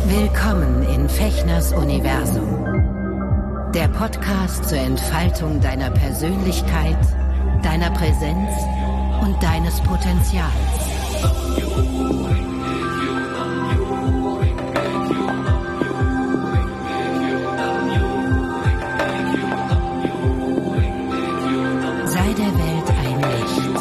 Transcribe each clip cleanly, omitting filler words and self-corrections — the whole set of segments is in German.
Willkommen in Fechners Universum. Der Podcast zur Entfaltung deiner Persönlichkeit, deiner Präsenz und deines Potenzials. Sei der Welt ein Licht.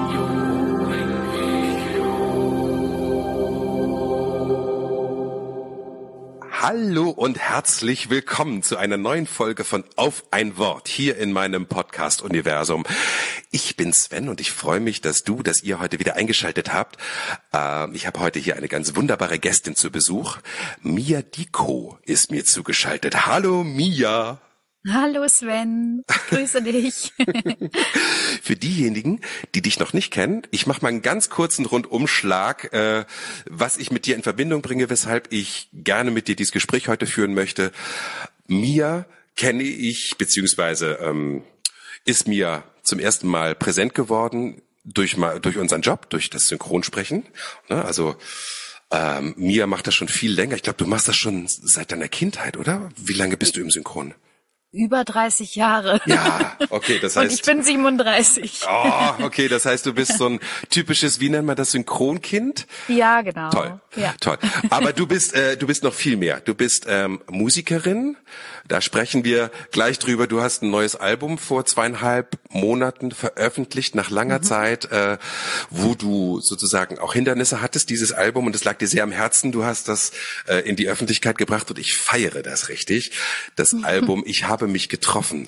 Hallo und herzlich willkommen zu einer neuen Folge von Auf ein Wort hier in meinem Podcast-Universum. Ich bin Sven und ich freue mich, dass ihr heute wieder eingeschaltet habt. Ich habe heute hier eine ganz wunderbare Gästin zu Besuch. Mia Diko ist mir zugeschaltet. Hallo Mia. Hallo Sven, ich grüße dich. Für diejenigen, die dich noch nicht kennen, ich mache mal einen ganz kurzen Rundumschlag, was ich mit dir in Verbindung bringe, weshalb ich gerne mit dir dieses Gespräch heute führen möchte. Mia kenne ich, beziehungsweise ist mir zum ersten Mal präsent geworden durch unseren Job, durch das Synchronsprechen. Also Mia macht das schon viel länger. Ich glaube, du machst das schon seit deiner Kindheit, oder? Wie lange bist du im Synchron? Über 30 Jahre. Ja, okay, das heißt... Und ich bin 37. Oh, okay, das heißt, du bist so ein typisches, wie nennt man das, Synchronkind? Ja, genau. Toll, ja. Toll. Aber du bist noch viel mehr. Du bist Musikerin, da sprechen wir gleich drüber. Du hast ein neues Album vor 2,5 Monaten veröffentlicht, nach langer Zeit, wo du sozusagen auch Hindernisse hattest, dieses Album, und es lag dir sehr am Herzen. Du hast das in die Öffentlichkeit gebracht und ich feiere das richtig. Das Album Ich habe mich getroffen.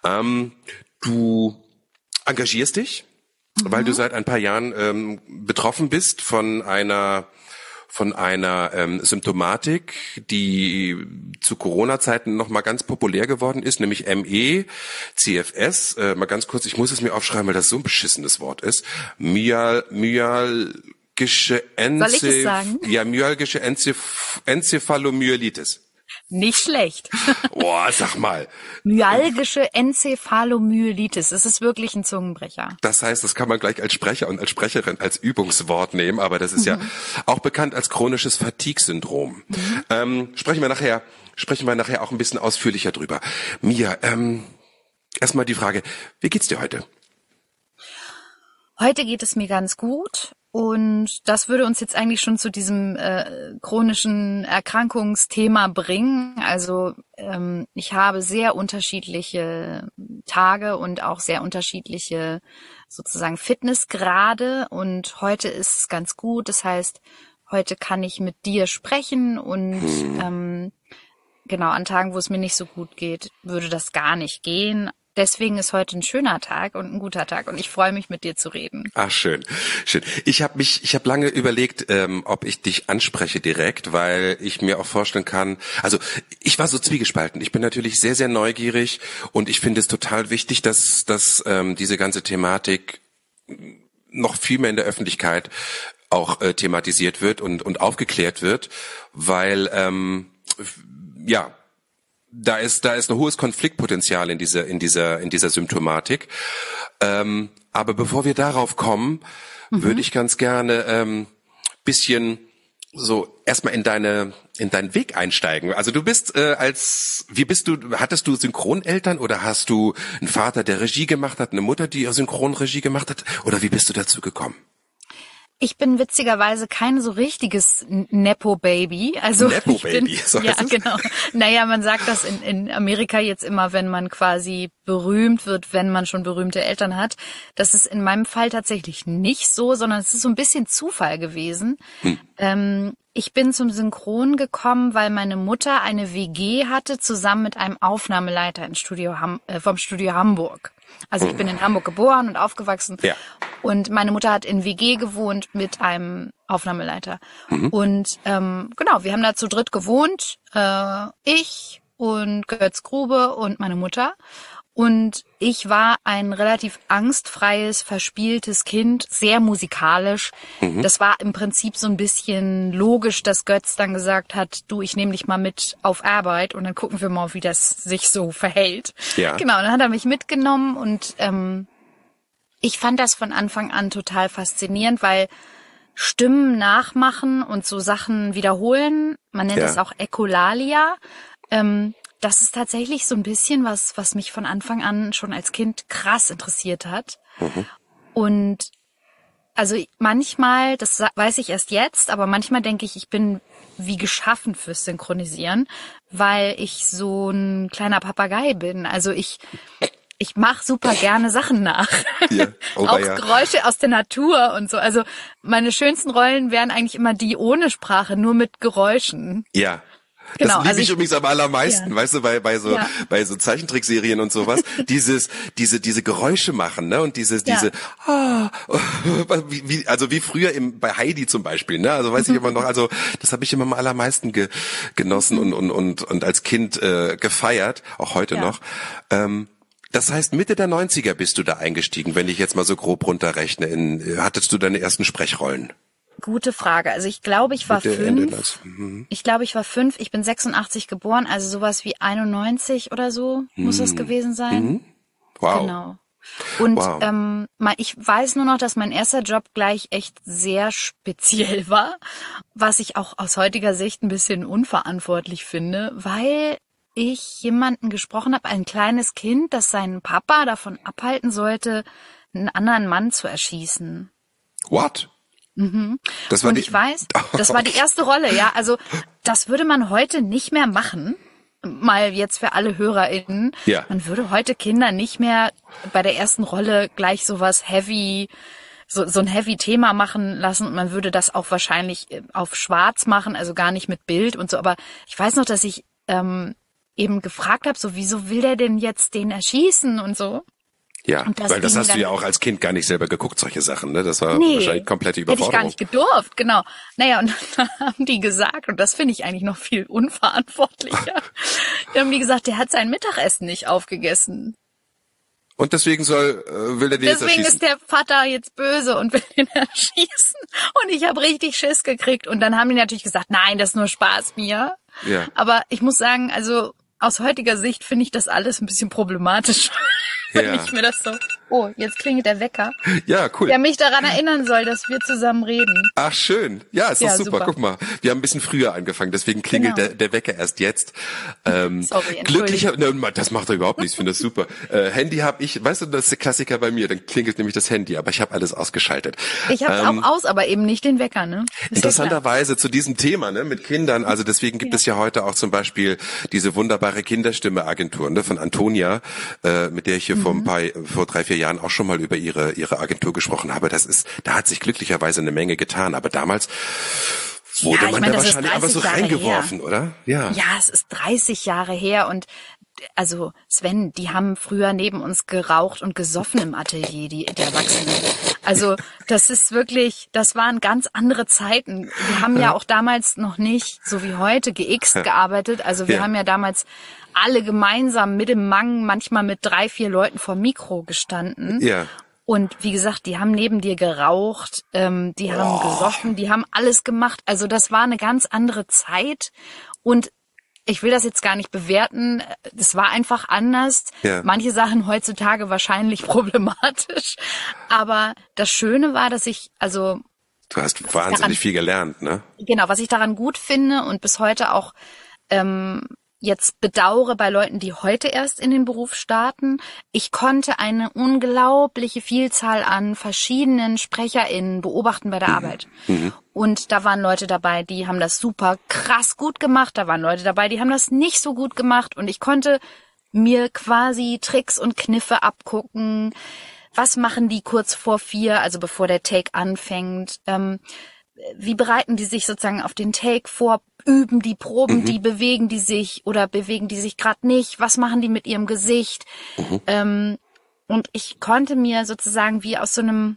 Du engagierst dich, weil du seit ein paar Jahren betroffen bist von einer Symptomatik, die zu Corona-Zeiten noch mal ganz populär geworden ist, nämlich ME, CFS. Mal ganz kurz, ich muss es mir aufschreiben, weil das so ein beschissenes Wort ist. Myalgische Soll ich es sagen? Ja, myalgische Enzephalomyelitis. Nicht schlecht. Boah, sag mal. Myalgische Enzephalomyelitis. Es ist wirklich ein Zungenbrecher. Das heißt, das kann man gleich als Sprecher und als Sprecherin als Übungswort nehmen, aber das ist ja auch bekannt als chronisches Fatigue-Syndrom. Sprechen wir nachher auch ein bisschen ausführlicher drüber. Mia, erstmal die Frage, wie geht's dir heute? Heute geht es mir ganz gut. Und das würde uns jetzt eigentlich schon zu diesem chronischen Erkrankungsthema bringen. Also ich habe sehr unterschiedliche Tage und auch sehr unterschiedliche sozusagen Fitnessgrade. Und heute ist es ganz gut. Das heißt, heute kann ich mit dir sprechen und genau an Tagen, wo es mir nicht so gut geht, würde das gar nicht gehen. Deswegen ist heute ein schöner Tag und ein guter Tag und ich freue mich, mit dir zu reden. Ach, schön, schön. Ich habe lange überlegt, ob ich dich anspreche direkt, weil ich mir auch vorstellen kann, also ich war so zwiegespalten. Ich bin natürlich sehr, sehr neugierig und ich finde es total wichtig, dass diese ganze Thematik noch viel mehr in der Öffentlichkeit auch thematisiert wird und aufgeklärt wird, weil da ist ein hohes Konfliktpotenzial in dieser Symptomatik. Aber bevor wir darauf kommen, würde ich ganz gerne bisschen so erstmal in deinen Weg einsteigen. Also du bist hattest du Synchroneltern oder hast du einen Vater, der Regie gemacht hat, eine Mutter, die Synchronregie gemacht hat, oder wie bist du dazu gekommen? Ich bin witzigerweise kein so richtiges Nepo-Baby. Also Nepo-Baby, so heißt es? Genau. Naja, man sagt das in Amerika jetzt immer, wenn man quasi berühmt wird, wenn man schon berühmte Eltern hat. Das ist in meinem Fall tatsächlich nicht so, sondern es ist so ein bisschen Zufall gewesen. Ich bin zum Synchron gekommen, weil meine Mutter eine WG hatte, zusammen mit einem Aufnahmeleiter vom Studio Hamburg. Also ich bin in Hamburg geboren und aufgewachsen. Ja. Und meine Mutter hat in WG gewohnt mit einem Aufnahmeleiter. Und genau, wir haben da zu dritt gewohnt. Ich und Götz Grube und meine Mutter. Und ich war ein relativ angstfreies, verspieltes Kind, sehr musikalisch. Das war im Prinzip so ein bisschen logisch, dass Götz dann gesagt hat, du, ich nehme dich mal mit auf Arbeit und dann gucken wir mal, wie das sich so verhält. Ja. Genau, und dann hat er mich mitgenommen und ich fand das von Anfang an total faszinierend, weil Stimmen nachmachen und so Sachen wiederholen Man nennt das auch Echolalia. Das ist tatsächlich so ein bisschen was mich von Anfang an schon als Kind krass interessiert hat. Und also manchmal, das weiß ich erst jetzt, aber manchmal denke ich, ich bin wie geschaffen fürs Synchronisieren, weil ich so ein kleiner Papagei bin. Also ich mache super gerne Sachen nach. Ja. Oh, auch ja. Geräusche aus der Natur und so. Also meine schönsten Rollen wären eigentlich immer die ohne Sprache, nur mit Geräuschen. Ja. Genau, Das liebe also ich übrigens am allermeisten, weißt du, bei so Zeichentrickserien und sowas, diese Geräusche machen, ne, und diese wie früher bei Heidi zum Beispiel, ne, also weiß ich immer noch, also das habe ich immer am allermeisten genossen und als Kind gefeiert, auch heute noch. Das heißt, Mitte der 90er bist du da eingestiegen, wenn ich jetzt mal so grob runterrechne. Hattest du deine ersten Sprechrollen? Gute Frage. Also ich glaube, ich war 5. Ich glaube, ich war 5. Ich bin 86 geboren, also sowas wie 91 oder so muss das gewesen sein. Wow. Genau. Und ich weiß nur noch, dass mein erster Job gleich echt sehr speziell war, was ich auch aus heutiger Sicht ein bisschen unverantwortlich finde, weil ich jemanden gesprochen habe, ein kleines Kind, das seinen Papa davon abhalten sollte, einen anderen Mann zu erschießen. What? Das war ich weiß, das war die erste Rolle, ja. Also das würde man heute nicht mehr machen. Mal jetzt für alle HörerInnen. Ja. Man würde heute Kinder nicht mehr bei der ersten Rolle gleich sowas heavy, so ein heavy Thema machen lassen. Und man würde das auch wahrscheinlich auf schwarz machen, also gar nicht mit Bild und so. Aber ich weiß noch, dass ich eben gefragt habe, so wieso will der denn jetzt den erschießen und so. Ja, weil das hast du ja auch als Kind gar nicht selber geguckt, solche Sachen, ne? Das war wahrscheinlich komplette Überforderung. Hätte ich gar nicht gedurft, genau. Naja, und dann haben die gesagt, und das finde ich eigentlich noch viel unverantwortlicher, die haben gesagt, der hat sein Mittagessen nicht aufgegessen. Und deswegen will er den jetzt erschießen. Deswegen ist der Vater jetzt böse und will ihn erschießen. Und ich habe richtig Schiss gekriegt. Und dann haben die natürlich gesagt, nein, das ist nur Spaß mir. Ja. Aber ich muss sagen, also aus heutiger Sicht finde ich das alles ein bisschen problematisch. Wenn ich mir das so, jetzt klingelt der Wecker. Ja, cool. Der mich daran erinnern soll, dass wir zusammen reden. Ach, schön. Ja, ist doch super. Guck mal, wir haben ein bisschen früher angefangen, deswegen klingelt der Wecker erst jetzt. Sorry, glücklicher, das macht doch überhaupt nichts, ich finde das super. Handy habe ich, weißt du, das ist der Klassiker bei mir, dann klingelt nämlich das Handy, aber ich habe alles ausgeschaltet. Ich habe es auch aus, aber eben nicht den Wecker, ne? Interessanterweise zu diesem Thema, ne, mit Kindern, also deswegen gibt es ja heute auch zum Beispiel diese wunderbare Kinderstimme-Agentur, ne, von Antonia, mit der ich hier vor 3-4 Jahren auch schon mal über ihre Agentur gesprochen habe. Da hat sich glücklicherweise eine Menge getan, aber damals wurde man da wahrscheinlich einfach so reingeworfen, oder? Ja. Ja, es ist 30 Jahre her und also Sven, die haben früher neben uns geraucht und gesoffen im Atelier, die Erwachsenen. Also das ist wirklich, das waren ganz andere Zeiten. Wir haben ja auch damals noch nicht, so wie heute, geixt gearbeitet. Also wir haben ja damals alle gemeinsam mit dem Mang, manchmal mit 3-4 Leuten vor Mikro gestanden. Ja. Und wie gesagt, die haben neben dir geraucht, die haben gesoffen, die haben alles gemacht. Also das war eine ganz andere Zeit. Und ich will das jetzt gar nicht bewerten. Das war einfach anders. Ja. Manche Sachen heutzutage wahrscheinlich problematisch. Aber das Schöne war, dass ich, also... Du hast wahnsinnig viel gelernt, ne? Genau, was ich daran gut finde und bis heute auch jetzt bedauere bei Leuten, die heute erst in den Beruf starten. Ich konnte eine unglaubliche Vielzahl an verschiedenen SprecherInnen beobachten bei der Arbeit. Und da waren Leute dabei, die haben das super krass gut gemacht. Da waren Leute dabei, die haben das nicht so gut gemacht. Und ich konnte mir quasi Tricks und Kniffe abgucken. Was machen die kurz vor 4, also bevor der Take anfängt? Wie bereiten die sich sozusagen auf den Take vor? Üben die, proben die, bewegen die sich oder bewegen die sich gerade nicht? Was machen die mit ihrem Gesicht? Und ich konnte mir sozusagen wie aus so einem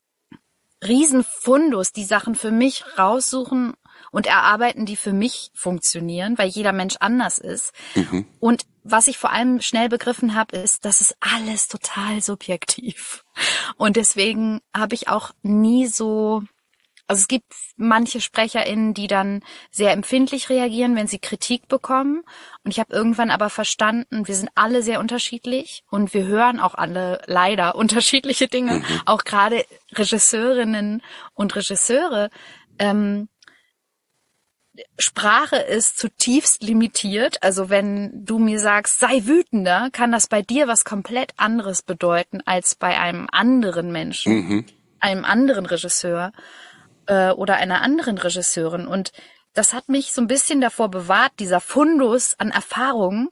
Riesenfundus die Sachen für mich raussuchen und erarbeiten, die für mich funktionieren, weil jeder Mensch anders ist. Und was ich vor allem schnell begriffen habe, ist, das ist alles total subjektiv. Und deswegen habe ich auch nie so... Also es gibt manche SprecherInnen, die dann sehr empfindlich reagieren, wenn sie Kritik bekommen. Und ich habe irgendwann aber verstanden, wir sind alle sehr unterschiedlich und wir hören auch alle leider unterschiedliche Dinge. Auch gerade Regisseurinnen und Regisseure. Sprache ist zutiefst limitiert. Also wenn du mir sagst, sei wütender, kann das bei dir was komplett anderes bedeuten als bei einem anderen Menschen, einem anderen Regisseur oder einer anderen Regisseurin. Und das hat mich so ein bisschen davor bewahrt, dieser Fundus an Erfahrungen,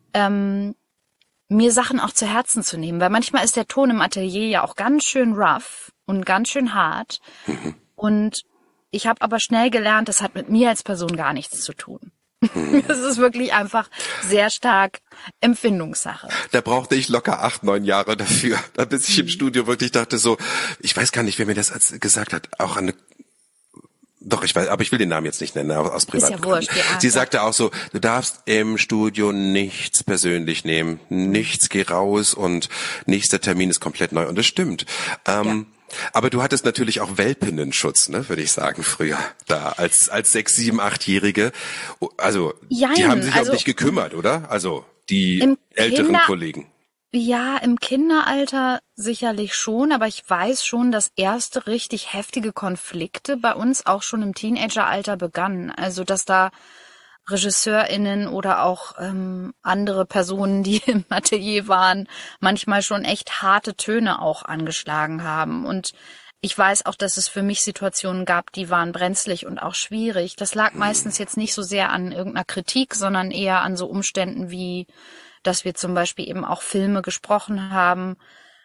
mir Sachen auch zu Herzen zu nehmen. Weil manchmal ist der Ton im Atelier ja auch ganz schön rough und ganz schön hart. Und ich habe aber schnell gelernt, das hat mit mir als Person gar nichts zu tun. Das ist wirklich einfach sehr stark Empfindungssache. Da brauchte ich locker 8, 9 Jahre dafür, bis ich im Studio wirklich dachte so, ich weiß gar nicht, wer mir das gesagt hat, auch eine, doch, ich weiß, aber ich will den Namen jetzt nicht nennen, aus privaten Gründen. Ist ja wurscht, ja. Sie sagte auch so, du darfst im Studio nichts persönlich nehmen, nichts, geh raus und nächster Termin ist komplett neu und das stimmt. Aber du hattest natürlich auch Welpinnenschutz, ne, würde ich sagen, früher, da als 6, 7, 8-Jährige. Also, die haben sich um dich gekümmert, oder? Also, die älteren Kollegen. Ja, im Kinderalter sicherlich schon, aber ich weiß schon, dass erste richtig heftige Konflikte bei uns auch schon im Teenageralter begannen. Also, dass da RegisseurInnen oder auch andere Personen, die im Atelier waren, manchmal schon echt harte Töne auch angeschlagen haben. Und ich weiß auch, dass es für mich Situationen gab, die waren brenzlig und auch schwierig. Das lag meistens jetzt nicht so sehr an irgendeiner Kritik, sondern eher an so Umständen wie, dass wir zum Beispiel eben auch Filme gesprochen haben,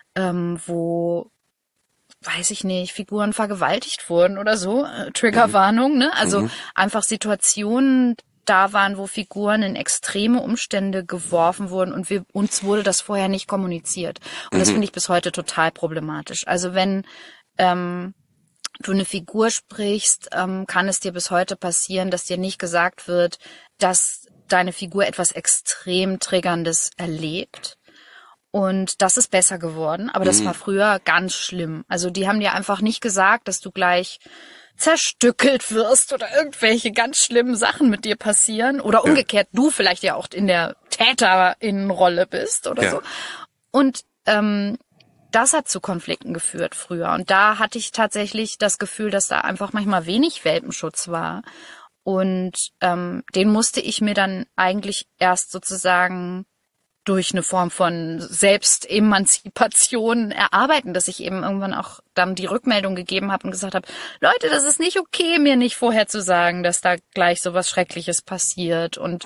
wo, weiß ich nicht, Figuren vergewaltigt wurden oder so. Triggerwarnung, ne? Also einfach Situationen da waren, wo Figuren in extreme Umstände geworfen wurden und uns wurde das vorher nicht kommuniziert. Und das finde ich bis heute total problematisch. Also wenn du eine Figur sprichst, kann es dir bis heute passieren, dass dir nicht gesagt wird, dass deine Figur etwas extrem Triggerndes erlebt. Und das ist besser geworden, aber das war früher ganz schlimm. Also die haben dir einfach nicht gesagt, dass du gleich zerstückelt wirst oder irgendwelche ganz schlimmen Sachen mit dir passieren oder umgekehrt du vielleicht ja auch in der Täterinnenrolle bist oder so. Und das hat zu Konflikten geführt früher. Und da hatte ich tatsächlich das Gefühl, dass da einfach manchmal wenig Welpenschutz war. Und den musste ich mir dann eigentlich erst sozusagen durch eine Form von Selbstemanzipation erarbeiten, dass ich eben irgendwann auch dann die Rückmeldung gegeben habe und gesagt habe, Leute, das ist nicht okay, mir nicht vorher zu sagen, dass da gleich so was Schreckliches passiert. Und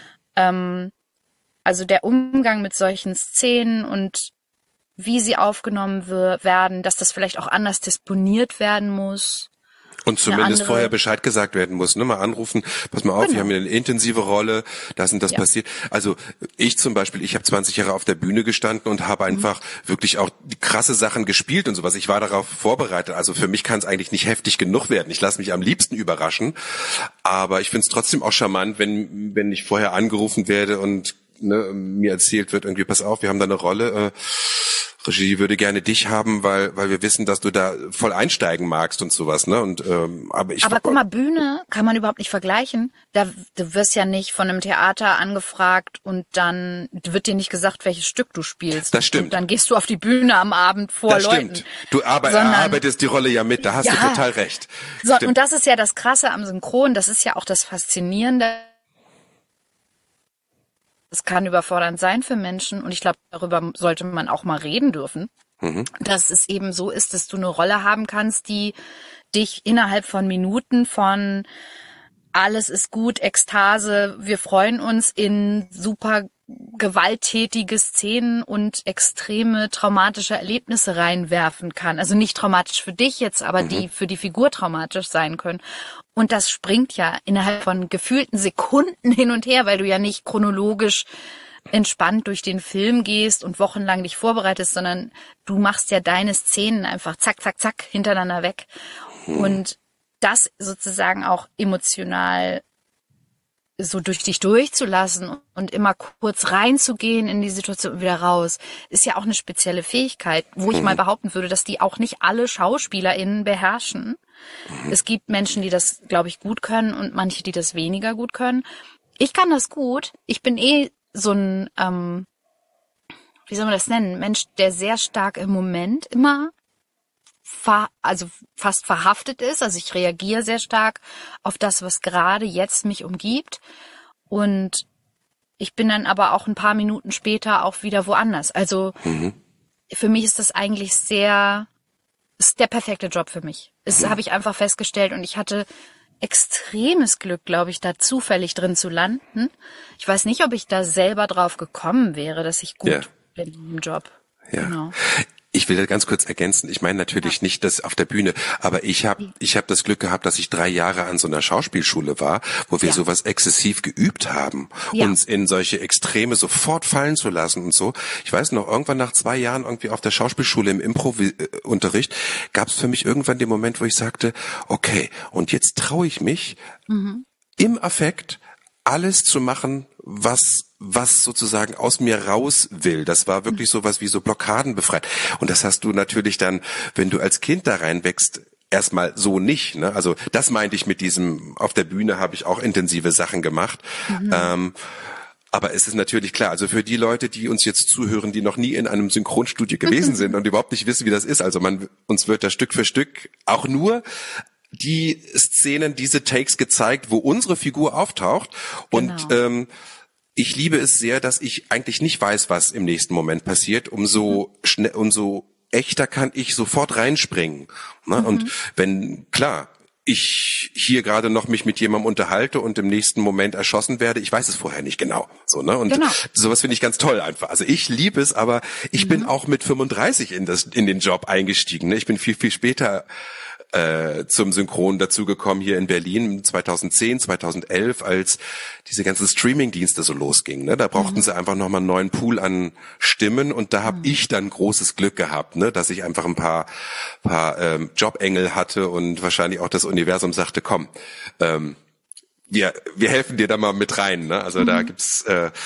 also der Umgang mit solchen Szenen und wie sie aufgenommen werden, dass das vielleicht auch anders disponiert werden muss. Und zumindest vorher Bescheid gesagt werden muss, ne? Mal anrufen, pass mal auf, wir haben hier eine intensive Rolle, das und das passiert. Also ich zum Beispiel, ich habe 20 Jahre auf der Bühne gestanden und habe einfach wirklich auch krasse Sachen gespielt und sowas. Ich war darauf vorbereitet. Also für mich kann es eigentlich nicht heftig genug werden. Ich lasse mich am liebsten überraschen. Aber ich finde es trotzdem auch charmant, wenn ich vorher angerufen werde und mir erzählt wird, irgendwie, pass auf, wir haben da eine Rolle, Regie würde gerne dich haben, weil wir wissen, dass du da voll einsteigen magst und sowas, ne? Und aber guck mal, Bühne kann man überhaupt nicht vergleichen. Du wirst ja nicht von einem Theater angefragt und dann wird dir nicht gesagt, welches Stück du spielst. Das stimmt. Und dann gehst du auf die Bühne am Abend vor das Leuten. Das stimmt. Du erarbeitest die Rolle ja mit, da hast du total recht. So, und das ist ja das Krasse am Synchron, das ist ja auch das Faszinierende. Es kann überfordernd sein für Menschen und ich glaube, darüber sollte man auch mal reden dürfen, dass es eben so ist, dass du eine Rolle haben kannst, die dich innerhalb von Minuten von alles ist gut, Ekstase, wir freuen uns in super gewalttätige Szenen und extreme traumatische Erlebnisse reinwerfen kann. Also nicht traumatisch für dich jetzt, aber die für die Figur traumatisch sein können. Und das springt ja innerhalb von gefühlten Sekunden hin und her, weil du ja nicht chronologisch entspannt durch den Film gehst und wochenlang dich vorbereitest, sondern du machst ja deine Szenen einfach zack, zack, zack hintereinander weg. Und das sozusagen auch emotional so durch dich durchzulassen und immer kurz reinzugehen in die Situation und wieder raus, ist ja auch eine spezielle Fähigkeit, wo ich mal behaupten würde, dass die auch nicht alle SchauspielerInnen beherrschen. Es gibt Menschen, die das, glaube ich, gut können und manche, die das weniger gut können. Ich kann das gut. Ich bin so ein, wie soll man das nennen, Mensch, der sehr stark im Moment immer also fast verhaftet ist. Also ich reagiere sehr stark auf das, was gerade jetzt mich umgibt. Und ich bin dann aber auch ein paar Minuten später auch wieder woanders. Also für mich ist das eigentlich ist der perfekte Job für mich. Das habe ich einfach festgestellt und ich hatte extremes Glück, glaube ich, da zufällig drin zu landen. Ich weiß nicht, ob ich da selber drauf gekommen wäre, dass ich gut bin im Job. Ja. Genau. Ich will das ganz kurz ergänzen. Ich meine natürlich nicht das auf der Bühne, aber ich hab das Glück gehabt, dass ich 3 Jahre an so einer Schauspielschule war, wo wir sowas exzessiv geübt haben, uns in solche Extreme sofort fallen zu lassen und so. Ich weiß noch, irgendwann nach 2 Jahren irgendwie auf der Schauspielschule im Impro-Unterricht gab es für mich irgendwann den Moment, wo ich sagte, okay, und jetzt traue ich mich im Affekt alles zu machen, was sozusagen aus mir raus will. Das war wirklich sowas wie so Blockaden befreit. Und das hast du natürlich dann, wenn du als Kind da reinwächst, erstmal so nicht. Ne? Also das meinte ich mit diesem, auf der Bühne habe ich auch intensive Sachen gemacht. Aber es ist natürlich klar, also für die Leute, die uns jetzt zuhören, die noch nie in einem Synchronstudio gewesen sind und überhaupt nicht wissen, wie das ist, also uns wird da Stück für Stück auch nur die Szenen, diese Takes gezeigt, wo unsere Figur auftaucht. Und ich liebe es sehr, dass ich eigentlich nicht weiß, was im nächsten Moment passiert. Umso echter kann ich sofort reinspringen. Ne? Und wenn, klar, ich hier gerade noch mich mit jemandem unterhalte und im nächsten Moment erschossen werde, ich weiß es vorher nicht genau. So, ne? Und sowas finde ich ganz toll einfach. Also ich liebe es, aber ich bin auch mit 35 in den Job eingestiegen. Ne? Ich bin viel, viel später zum Synchron dazugekommen hier in Berlin 2010, 2011, als diese ganzen Streaming-Dienste so losgingen. Ne? Da brauchten sie einfach nochmal einen neuen Pool an Stimmen und da habe ich dann großes Glück gehabt, ne? Dass ich einfach ein paar Jobengel hatte und wahrscheinlich auch das Universum sagte, komm, wir helfen dir da mal mit rein. Ne? Also da gibt's,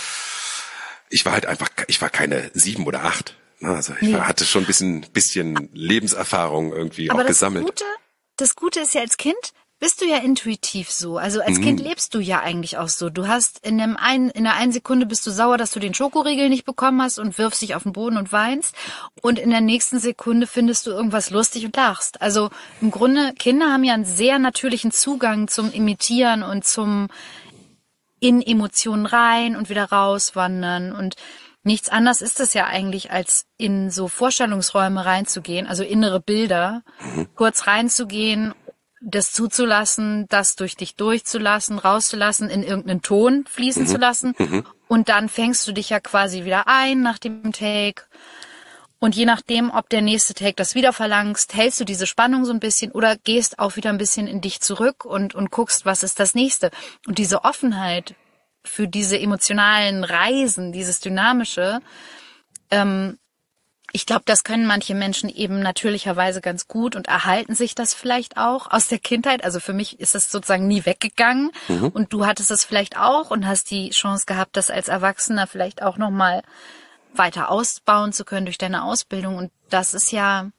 ich war keine 7 oder 8. Also ich hatte schon ein bisschen Lebenserfahrung irgendwie aber auch gesammelt. Das Gute ist ja, als Kind bist du ja intuitiv so. Also als Kind lebst du ja eigentlich auch so. Du hast in der einen Sekunde bist du sauer, dass du den Schokoriegel nicht bekommen hast und wirfst dich auf den Boden und weinst. Und in der nächsten Sekunde findest du irgendwas lustig und lachst. Also im Grunde, Kinder haben ja einen sehr natürlichen Zugang zum Imitieren und zum in Emotionen rein und wieder rauswandern und nichts anderes ist es ja eigentlich, als in so Vorstellungsräume reinzugehen, also innere Bilder, kurz reinzugehen, das zuzulassen, das durch dich durchzulassen, rauszulassen, in irgendeinen Ton fließen zu lassen. Und dann fängst du dich ja quasi wieder ein nach dem Take. Und je nachdem, ob der nächste Take das wieder verlangst, hältst du diese Spannung so ein bisschen oder gehst auch wieder ein bisschen in dich zurück und guckst, was ist das nächste. Und diese Offenheit für diese emotionalen Reisen, dieses Dynamische, ich glaube, das können manche Menschen eben natürlicherweise ganz gut und erhalten sich das vielleicht auch aus der Kindheit. Also für mich ist das sozusagen nie weggegangen und du hattest es vielleicht auch und hast die Chance gehabt, das als Erwachsener vielleicht auch nochmal weiter ausbauen zu können durch deine Ausbildung. Und das ist ja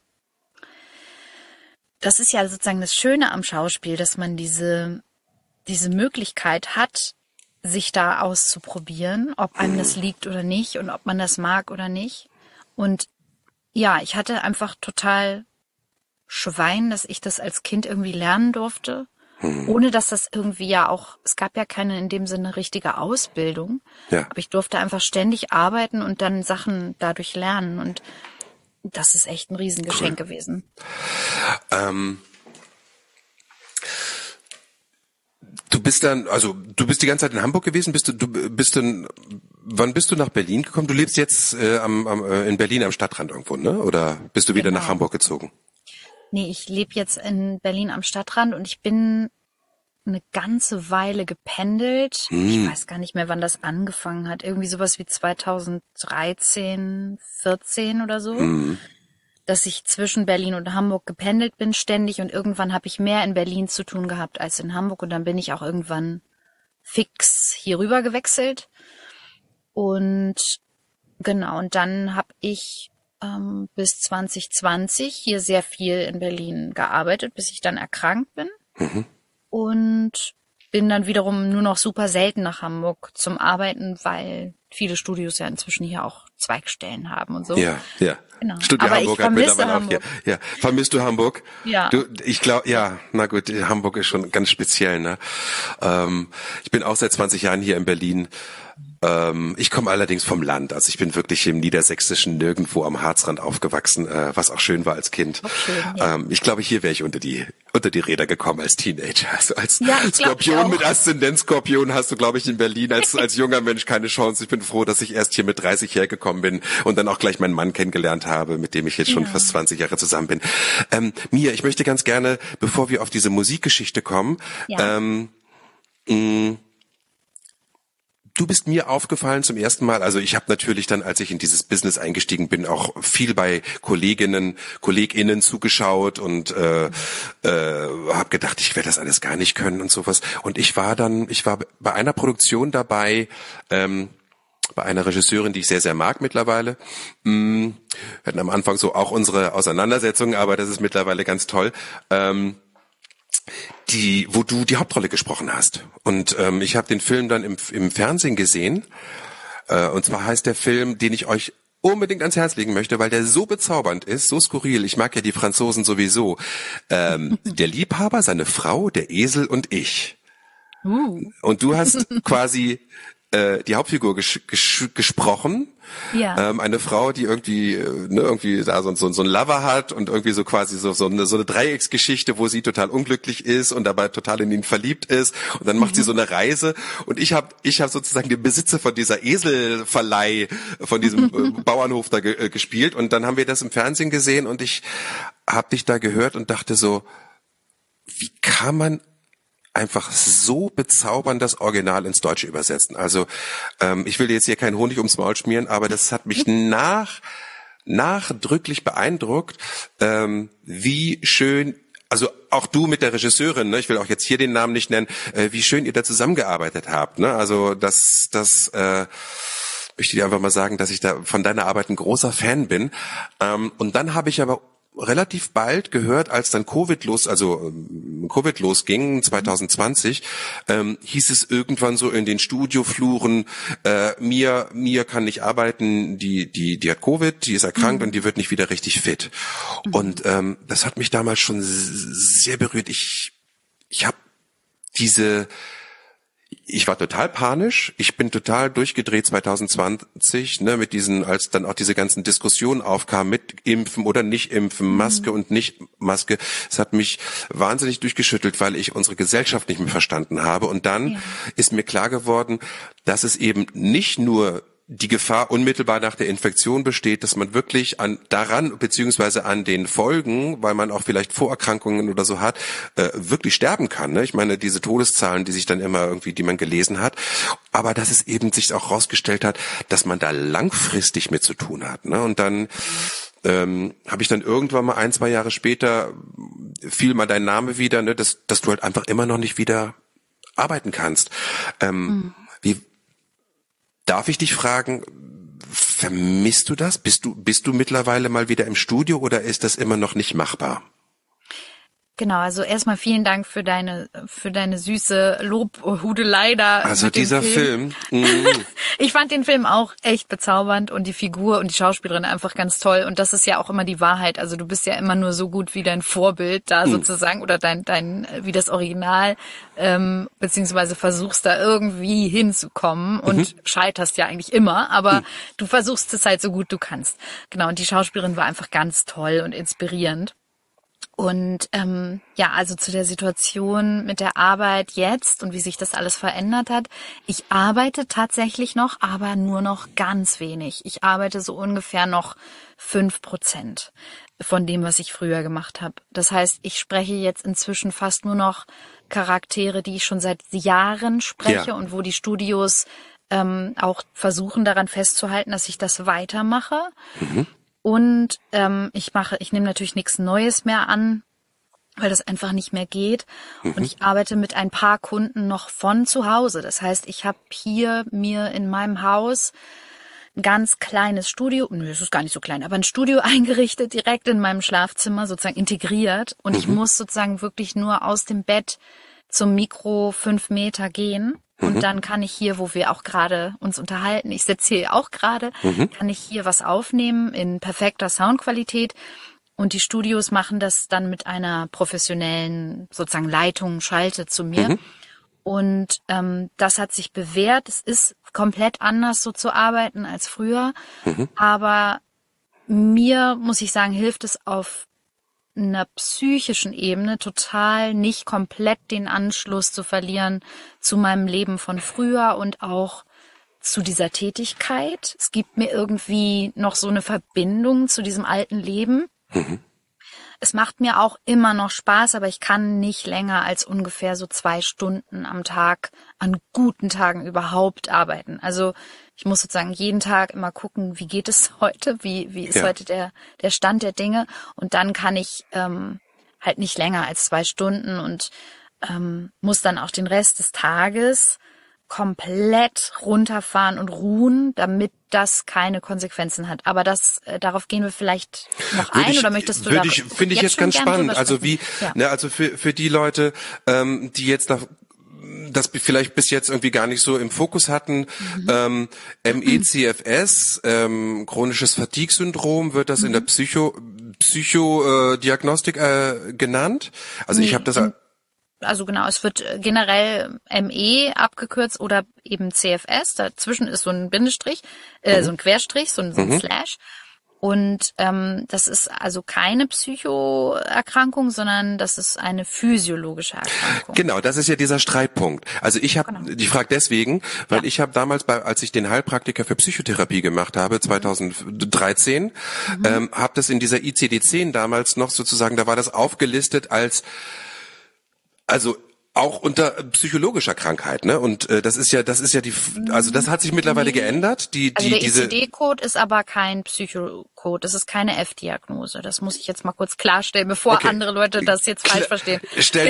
sozusagen das Schöne am Schauspiel, dass man diese Möglichkeit hat, sich da auszuprobieren, ob einem das liegt oder nicht und ob man das mag oder nicht. Und ja, ich hatte einfach total Schwein, dass ich das als Kind irgendwie lernen durfte, ohne dass das irgendwie ja auch, es gab ja keine in dem Sinne richtige Ausbildung, aber ich durfte einfach ständig arbeiten und dann Sachen dadurch lernen und das ist echt ein Riesengeschenk gewesen. Du bist die ganze Zeit in Hamburg gewesen, wann bist du nach Berlin gekommen? Du lebst jetzt in Berlin am Stadtrand irgendwo, ne? Oder bist du wieder nach Hamburg gezogen? Nee, ich lebe jetzt in Berlin am Stadtrand und ich bin eine ganze Weile gependelt. Ich weiß gar nicht mehr, wann das angefangen hat. Irgendwie sowas wie 2013, 14 oder so. Dass ich zwischen Berlin und Hamburg gependelt bin ständig und irgendwann habe ich mehr in Berlin zu tun gehabt als in Hamburg und dann bin ich auch irgendwann fix hier rüber gewechselt und genau, und dann habe ich bis 2020 hier sehr viel in Berlin gearbeitet, bis ich dann erkrankt bin und bin dann wiederum nur noch super selten nach Hamburg zum Arbeiten, weil viele Studios ja inzwischen hier auch Zweigstellen haben und so. Ja, ja. Genau. Studio Aber Hamburg ich hat vermisse mittlerweile auch Hamburg. hier. Ja. Vermisst du Hamburg? Ja. Ich glaube, ja, na gut, Hamburg ist schon ganz speziell, ne? Ich bin auch seit 20 Jahren hier in Berlin. Ich komme allerdings vom Land, also ich bin wirklich im Niedersächsischen nirgendwo am Harzrand aufgewachsen, was auch schön war als Kind. Schön, ja. Ich glaube, hier wäre ich unter die Räder gekommen als Teenager. Also als Ja, ich glaub, ich Skorpion auch. mit Aszendent Skorpion hast du, glaube ich, in Berlin als junger Mensch keine Chance. Ich bin froh, dass ich erst hier mit 30 hergekommen bin und dann auch gleich meinen Mann kennengelernt habe, mit dem ich jetzt schon fast 20 Jahre zusammen bin. Mia, ich möchte ganz gerne, bevor wir auf diese Musikgeschichte kommen, du bist mir aufgefallen zum ersten Mal, also ich habe natürlich dann, als ich in dieses Business eingestiegen bin, auch viel bei KollegInnen zugeschaut und habe gedacht, ich werde das alles gar nicht können und sowas. Und ich war bei einer Produktion dabei, bei einer Regisseurin, die ich sehr, sehr mag mittlerweile. Wir hatten am Anfang so auch unsere Auseinandersetzungen, aber das ist mittlerweile ganz toll. Wo du die Hauptrolle gesprochen hast. Und ich habe den Film dann im Fernsehen gesehen. Und zwar heißt der Film, den ich euch unbedingt ans Herz legen möchte, weil der so bezaubernd ist, so skurril. Ich mag ja die Franzosen sowieso. Der Liebhaber, seine Frau, der Esel und ich. Und du hast quasi die Hauptfigur gesprochen. Ja. Eine Frau, die irgendwie da so ein Lover hat und irgendwie so quasi so eine Dreiecksgeschichte, wo sie total unglücklich ist und dabei total in ihn verliebt ist. Und dann macht sie so eine Reise. Und ich hab sozusagen den Besitzer von dieser Eselverleih, von diesem Bauernhof da gespielt. Und dann haben wir das im Fernsehen gesehen und ich hab dich da gehört und dachte so, wie kann man einfach so bezaubern das Original ins Deutsche übersetzen. Also ich will jetzt hier keinen Honig ums Maul schmieren, aber das hat mich nachdrücklich beeindruckt, wie schön, also auch du mit der Regisseurin, ne, ich will auch jetzt hier den Namen nicht nennen, wie schön ihr da zusammengearbeitet habt. Ne? Also das möchte ich dir einfach mal sagen, dass ich da von deiner Arbeit ein großer Fan bin. Und dann habe ich aber relativ bald gehört, als dann Covid losging, 2020, hieß es irgendwann so in den Studiofluren, Mia kann nicht arbeiten, die hat Covid, die ist erkrankt und die wird nicht wieder richtig fit. Und das hat mich damals schon sehr berührt. Ich war total panisch. Ich bin total durchgedreht 2020, ne, mit diesen, als dann auch diese ganzen Diskussionen aufkamen mit Impfen oder nicht Impfen, Maske und nicht Maske. Es hat mich wahnsinnig durchgeschüttelt, weil ich unsere Gesellschaft nicht mehr verstanden habe. Und dann ist mir klar geworden, dass es eben nicht nur die Gefahr unmittelbar nach der Infektion besteht, dass man wirklich daran beziehungsweise an den Folgen, weil man auch vielleicht Vorerkrankungen oder so hat, wirklich sterben kann. Ne? Ich meine, diese Todeszahlen, die sich dann immer irgendwie, die man gelesen hat, aber dass es eben sich auch rausgestellt hat, dass man da langfristig mit zu tun hat. Ne? Und dann habe ich dann irgendwann mal 1-2 Jahre später fiel mal dein Name wieder, ne, dass du halt einfach immer noch nicht wieder arbeiten kannst. Darf ich dich fragen, vermisst du das? Bist du mittlerweile mal wieder im Studio oder ist das immer noch nicht machbar? Genau, also erstmal vielen Dank für deine süße Lobhudelei da. Also mit dem dieser Film. Ich fand den Film auch echt bezaubernd und die Figur und die Schauspielerin einfach ganz toll. Und das ist ja auch immer die Wahrheit. Also du bist ja immer nur so gut wie dein Vorbild da sozusagen oder dein wie das Original, beziehungsweise versuchst da irgendwie hinzukommen und scheiterst ja eigentlich immer, aber du versuchst es halt so gut du kannst. Genau, und die Schauspielerin war einfach ganz toll und inspirierend. Und also zu der Situation mit der Arbeit jetzt und wie sich das alles verändert hat. Ich arbeite tatsächlich noch, aber nur noch ganz wenig. Ich arbeite so ungefähr noch 5% von dem, was ich früher gemacht habe. Das heißt, ich spreche jetzt inzwischen fast nur noch Charaktere, die ich schon seit Jahren spreche und wo die Studios auch versuchen daran festzuhalten, dass ich das weitermache. Und ich nehme natürlich nichts Neues mehr an, weil das einfach nicht mehr geht. Und ich arbeite mit ein paar Kunden noch von zu Hause. Das heißt, ich habe hier mir in meinem Haus ein ganz kleines Studio, es ist gar nicht so klein, aber ein Studio eingerichtet, direkt in meinem Schlafzimmer, sozusagen integriert. Und ich muss sozusagen wirklich nur aus dem Bett zum Mikro 5 Meter gehen. und dann kann ich hier, wo wir auch gerade uns unterhalten, ich sitze hier auch gerade, kann ich hier was aufnehmen in perfekter Soundqualität. Und die Studios machen das dann mit einer professionellen sozusagen Leitung, Schalte zu mir. Und das hat sich bewährt. Es ist komplett anders so zu arbeiten als früher. Aber mir, muss ich sagen, hilft es auf einer psychischen Ebene total, nicht komplett den Anschluss zu verlieren zu meinem Leben von früher und auch zu dieser Tätigkeit. Es gibt mir irgendwie noch so eine Verbindung zu diesem alten Leben. Es macht mir auch immer noch Spaß, aber ich kann nicht länger als ungefähr so 2 Stunden am Tag an guten Tagen überhaupt arbeiten. Also ich muss sozusagen jeden Tag immer gucken, wie geht es heute, wie ist heute der Stand der Dinge, und dann kann ich halt nicht länger als 2 Stunden und muss dann auch den Rest des Tages komplett runterfahren und ruhen, damit das keine Konsequenzen hat. Aber darauf gehen wir vielleicht noch ein, oder möchtest du finde ich jetzt ganz spannend. Also also für die Leute, die jetzt das vielleicht bis jetzt irgendwie gar nicht so im Fokus hatten, ME/CFS, chronisches Fatigue-Syndrom, wird das in der Psychodiagnostik genannt. Also ich habe das Also genau, es wird generell ME abgekürzt oder eben CFS. Dazwischen ist so ein Bindestrich, so ein Querstrich, so ein Slash. Und das ist also keine Psychoerkrankung, sondern das ist eine physiologische Erkrankung. Genau, das ist ja dieser Streitpunkt. Also ich frage deswegen, weil ich habe damals, als ich den Heilpraktiker für Psychotherapie gemacht habe, 2013, habe das in dieser ICD-10 damals noch sozusagen, da war das aufgelistet als also auch unter psychologischer Krankheit, ne? Und das ist ja die, also das hat sich mittlerweile geändert. Der ICD-Code ist aber kein Psychocode, das ist keine F-Diagnose. Das muss ich jetzt mal kurz klarstellen, bevor andere Leute das jetzt falsch verstehen. Stell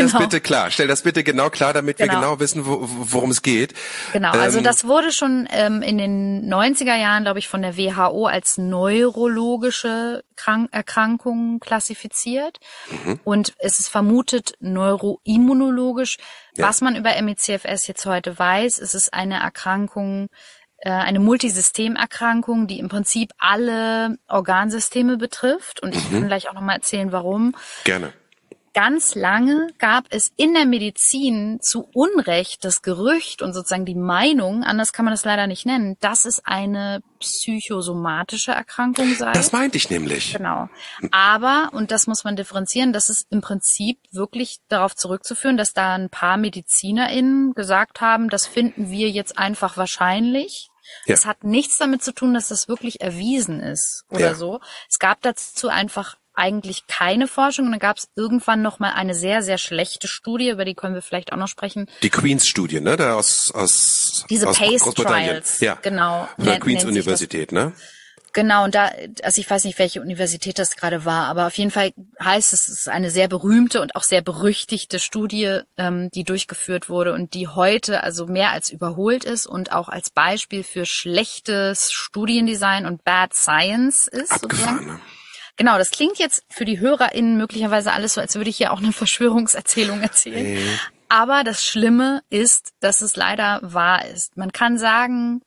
das bitte genau klar, damit wir genau wissen, worum es geht. Genau, also das wurde schon in den 90er Jahren, glaube ich, von der WHO als neurologische Erkrankung klassifiziert. Und es ist vermutet neuroimmunologisch. Ja. Was man über ME/CFS jetzt heute weiß, ist es eine Erkrankung, eine Multisystemerkrankung, die im Prinzip alle Organsysteme betrifft. Und ich kann gleich auch nochmal erzählen, warum. Gerne. Ganz lange gab es in der Medizin zu Unrecht das Gerücht und sozusagen die Meinung, anders kann man das leider nicht nennen, dass es eine psychosomatische Erkrankung sei. Das meinte ich nämlich. Genau. Aber, und das muss man differenzieren, das ist im Prinzip wirklich darauf zurückzuführen, dass da ein paar MedizinerInnen gesagt haben, das finden wir jetzt einfach wahrscheinlich. Ja. Es hat nichts damit zu tun, dass das wirklich erwiesen ist oder so. Es gab dazu einfach eigentlich keine Forschung, und dann gab es irgendwann noch mal eine sehr, sehr schlechte Studie, über die können wir vielleicht auch noch sprechen. Die Queen's-Studie, ne? Da aus diese aus PACE-Trials, ja. Genau. Oder Queen's Universität, ne? Genau, und da, also ich weiß nicht, welche Universität das gerade war, aber auf jeden Fall heißt es, es ist eine sehr berühmte und auch sehr berüchtigte Studie, die durchgeführt wurde und die heute also mehr als überholt ist und auch als Beispiel für schlechtes Studiendesign und Bad Science ist. Abgefahren, sozusagen. Genau, das klingt jetzt für die HörerInnen möglicherweise alles so, als würde ich hier auch eine Verschwörungserzählung erzählen. Aber das Schlimme ist, dass es leider wahr ist. Man kann sagen,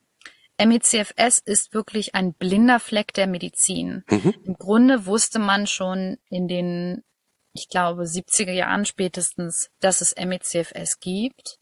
ME/CFS ist wirklich ein blinder Fleck der Medizin. Im Grunde wusste man schon in den, ich glaube, 70er Jahren spätestens, dass es ME/CFS gibt.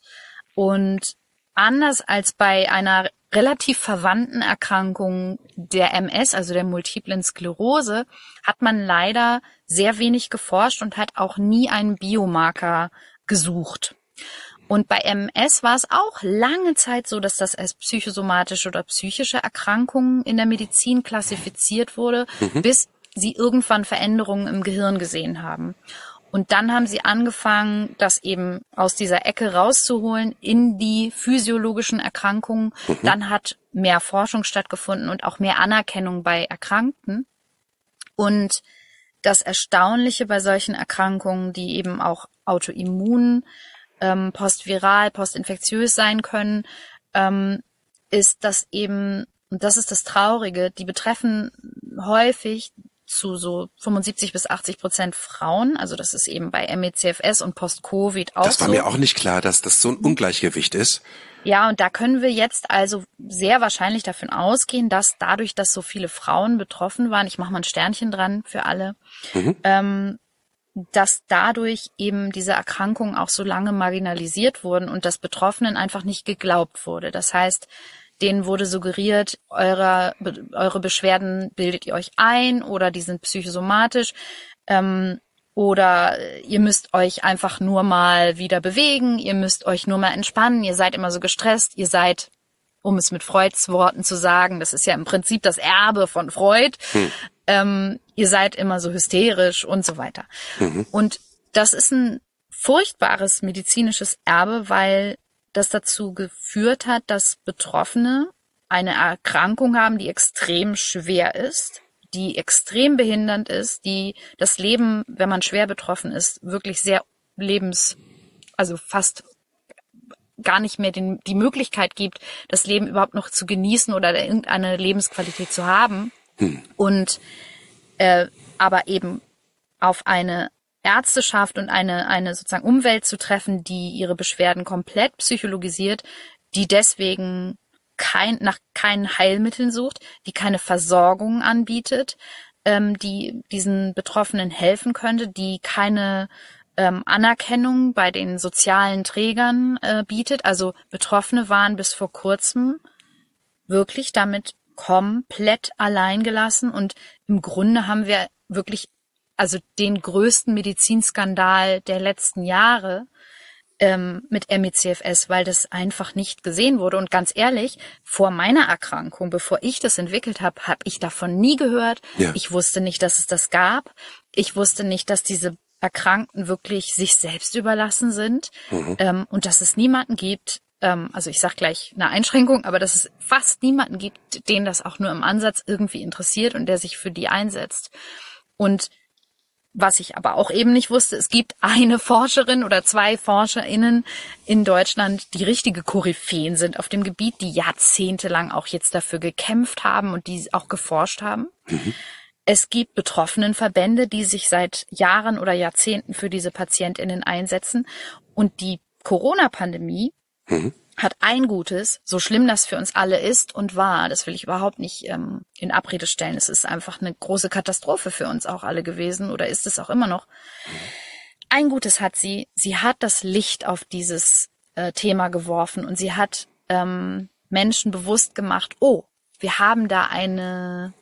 Und anders als bei einer relativ verwandten Erkrankung der MS, also der multiplen Sklerose, hat man leider sehr wenig geforscht und hat auch nie einen Biomarker gesucht. Und bei MS war es auch lange Zeit so, dass das als psychosomatische oder psychische Erkrankung in der Medizin klassifiziert wurde, bis sie irgendwann Veränderungen im Gehirn gesehen haben. Und dann haben sie angefangen, das eben aus dieser Ecke rauszuholen in die physiologischen Erkrankungen. Dann hat mehr Forschung stattgefunden und auch mehr Anerkennung bei Erkrankten. Und das Erstaunliche bei solchen Erkrankungen, die eben auch autoimmun, postviral, postinfektiös sein können, ist, dass eben, und das ist das Traurige, die betreffen häufig zu so 75-80% Frauen. Also das ist eben bei ME/CFS und Post-Covid auch so. Das war mir auch nicht klar, dass das so ein Ungleichgewicht ist. Ja, und da können wir jetzt also sehr wahrscheinlich davon ausgehen, dass dadurch, dass so viele Frauen betroffen waren, ich mache mal ein Sternchen dran für alle, dass dadurch eben diese Erkrankungen auch so lange marginalisiert wurden und das Betroffenen einfach nicht geglaubt wurde. Das heißt, denen wurde suggeriert, eure Beschwerden bildet ihr euch ein oder die sind psychosomatisch, oder ihr müsst euch einfach nur mal wieder bewegen, ihr müsst euch nur mal entspannen, ihr seid immer so gestresst, ihr seid, um es mit Freuds Worten zu sagen, das ist ja im Prinzip das Erbe von Freud, ihr seid immer so hysterisch und so weiter. Und das ist ein furchtbares medizinisches Erbe, weil das dazu geführt hat, dass Betroffene eine Erkrankung haben, die extrem schwer ist, die extrem behindernd ist, die das Leben, wenn man schwer betroffen ist, wirklich sehr also fast gar nicht mehr die Möglichkeit gibt, das Leben überhaupt noch zu genießen oder irgendeine Lebensqualität zu haben. Und aber eben auf eine Ärzteschaft und eine sozusagen Umwelt zu treffen, die ihre Beschwerden komplett psychologisiert, die deswegen nach keinen Heilmitteln sucht, die keine Versorgung anbietet, die diesen Betroffenen helfen könnte, die keine Anerkennung bei den sozialen Trägern bietet. Also Betroffene waren bis vor kurzem wirklich damit komplett allein gelassen und im Grunde haben wir wirklich also den größten Medizinskandal der letzten Jahre mit ME/CFS, weil das einfach nicht gesehen wurde. Und ganz ehrlich, vor meiner Erkrankung, bevor ich das entwickelt habe, habe ich davon nie gehört. Ja. Ich wusste nicht, dass es das gab. Ich wusste nicht, dass diese Erkrankten wirklich sich selbst überlassen sind und dass es niemanden gibt, also ich sage gleich eine Einschränkung, aber dass es fast niemanden gibt, den das auch nur im Ansatz irgendwie interessiert und der sich für die einsetzt. Und was ich aber auch eben nicht wusste, es gibt eine Forscherin oder zwei ForscherInnen in Deutschland, die richtige Koryphäen sind auf dem Gebiet, die jahrzehntelang auch jetzt dafür gekämpft haben und die auch geforscht haben. Es gibt Betroffenenverbände, die sich seit Jahren oder Jahrzehnten für diese PatientInnen einsetzen. Und die Corona-Pandemie hat ein Gutes, so schlimm das für uns alle ist und war, das will ich überhaupt nicht in Abrede stellen. Es ist einfach eine große Katastrophe für uns auch alle gewesen oder ist es auch immer noch. Ein Gutes hat sie hat das Licht auf dieses Thema geworfen und sie hat Menschen bewusst gemacht, oh, wir haben da eine